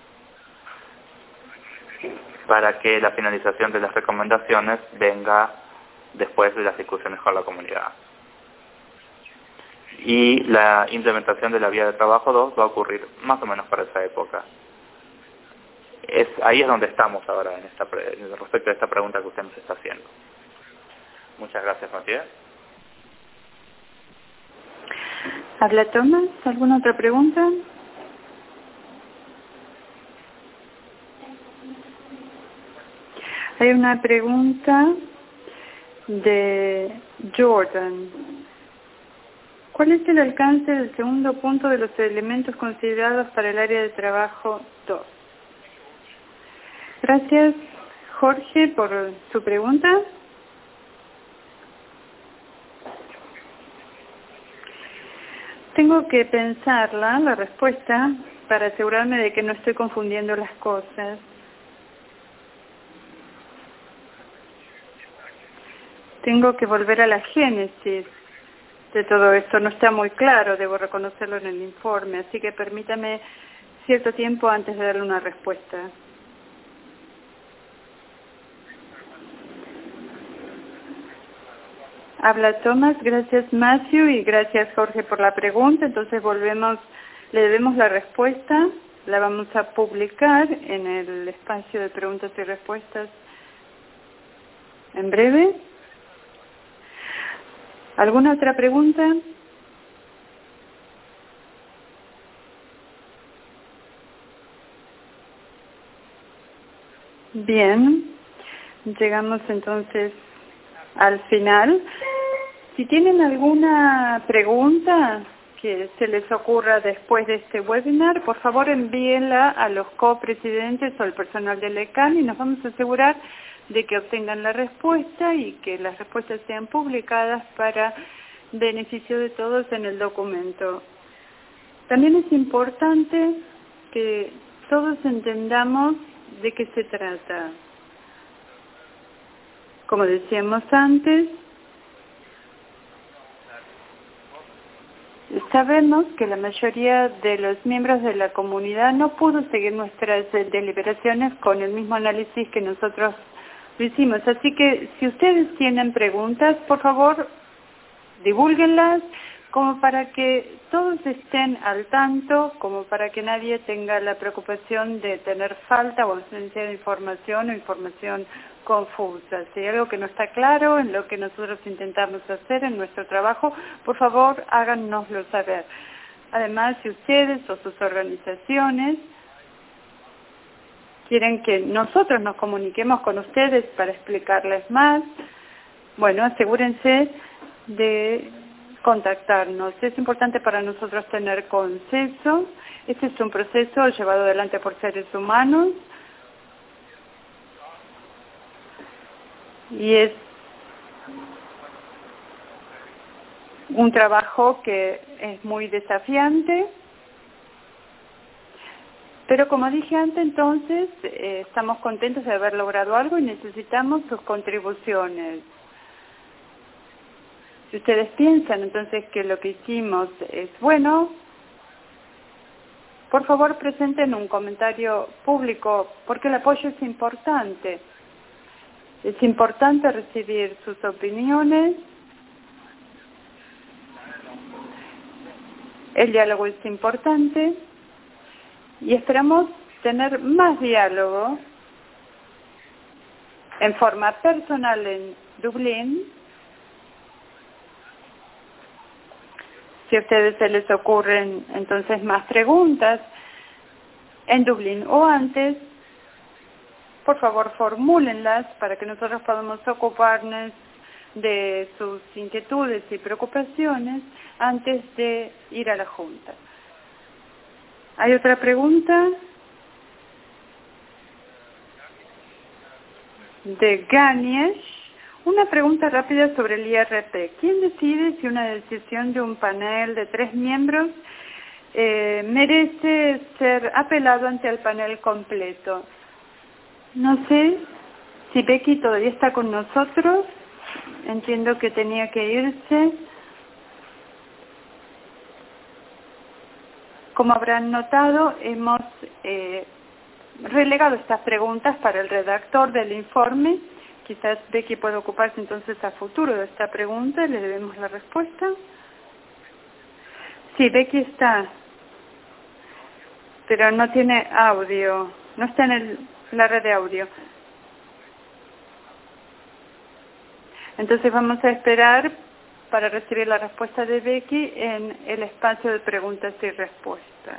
N, para que la finalización de las recomendaciones venga después de las discusiones con la comunidad. Y la implementación de la vía de trabajo dos va a ocurrir más o menos para esa época. Es, ahí es donde estamos ahora en esta pre, respecto a esta pregunta que usted nos está haciendo. Muchas gracias, Mathieu. ¿Habla Tomás? ¿Alguna otra pregunta? Hay una pregunta de Jordan. ¿Cuál es el alcance del segundo punto de los elementos considerados para el área de trabajo dos? Gracias, Jorge, por su pregunta. Tengo que pensarla, la respuesta, para asegurarme de que no estoy confundiendo las cosas. Tengo que volver a la génesis de todo esto. No está muy claro, debo reconocerlo en el informe, así que permítame cierto tiempo antes de darle una respuesta. Habla Tomás, gracias Matthew y gracias Jorge por la pregunta. Entonces volvemos, le debemos la respuesta, la vamos a publicar en el espacio de preguntas y respuestas en breve. ¿Alguna otra pregunta? Bien, llegamos entonces al final. Si tienen alguna pregunta que se les ocurra después de este webinar, por favor envíenla a los copresidentes o al personal del E C A N y nos vamos a asegurar de que obtengan la respuesta y que las respuestas sean publicadas para beneficio de todos en el documento. También es importante que todos entendamos de qué se trata. Como decíamos antes, sabemos que la mayoría de los miembros de la comunidad no pudo seguir nuestras deliberaciones con el mismo análisis que nosotros lo hicimos. Así que si ustedes tienen preguntas, por favor, divúlguenlas como para que todos estén al tanto, como para que nadie tenga la preocupación de tener falta o ausencia de información o información confusa. Si hay algo que no está claro en lo que nosotros intentamos hacer en nuestro trabajo, por favor háganoslo saber. Además, si ustedes o sus organizaciones quieren que nosotros nos comuniquemos con ustedes para explicarles más, bueno, asegúrense de contactarnos. Es importante para nosotros tener consenso. Este es un proceso llevado adelante por seres humanos y es un trabajo que es muy desafiante, pero como dije antes, entonces eh, estamos contentos de haber logrado algo y necesitamos sus contribuciones. Si ustedes piensan entonces que lo que hicimos es bueno, por favor presenten un comentario público, porque el apoyo es importante. Es importante recibir sus opiniones. El diálogo es importante y esperamos tener más diálogo en forma personal en Dublín. Si a ustedes se les ocurren entonces más preguntas en Dublín o antes, por favor formúlenlas para que nosotros podamos ocuparnos de sus inquietudes y preocupaciones antes de ir a la Junta. ¿Hay otra pregunta? De Ganesh. Una pregunta rápida sobre el I R P. ¿Quién decide si una decisión de un panel de tres miembros eh, merece ser apelado ante el panel completo? No sé si Becky todavía está con nosotros. Entiendo que tenía que irse. Como habrán notado, hemos eh, relegado estas preguntas para el redactor del informe. Quizás Becky pueda ocuparse entonces a futuro de esta pregunta. ¿Le debemos la respuesta? Sí, Becky está, pero no tiene audio. No está en el, la red de audio. Entonces vamos a esperar para recibir la respuesta de Becky en el espacio de preguntas y respuestas.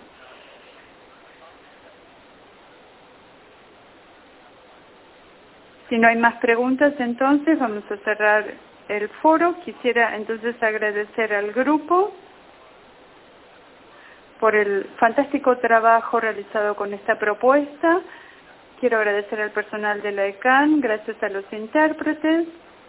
Si no hay más preguntas, entonces vamos a cerrar el foro. Quisiera entonces agradecer al grupo por el fantástico trabajo realizado con esta propuesta. Quiero agradecer al personal de la E C A N, gracias a los intérpretes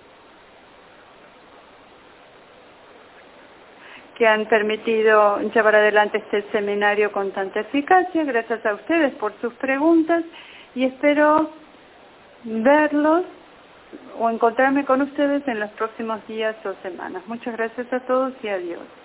que han permitido llevar adelante este seminario con tanta eficacia. Gracias a ustedes por sus preguntas y espero verlos o encontrarme con ustedes en los próximos días o semanas. Muchas gracias a todos y adiós.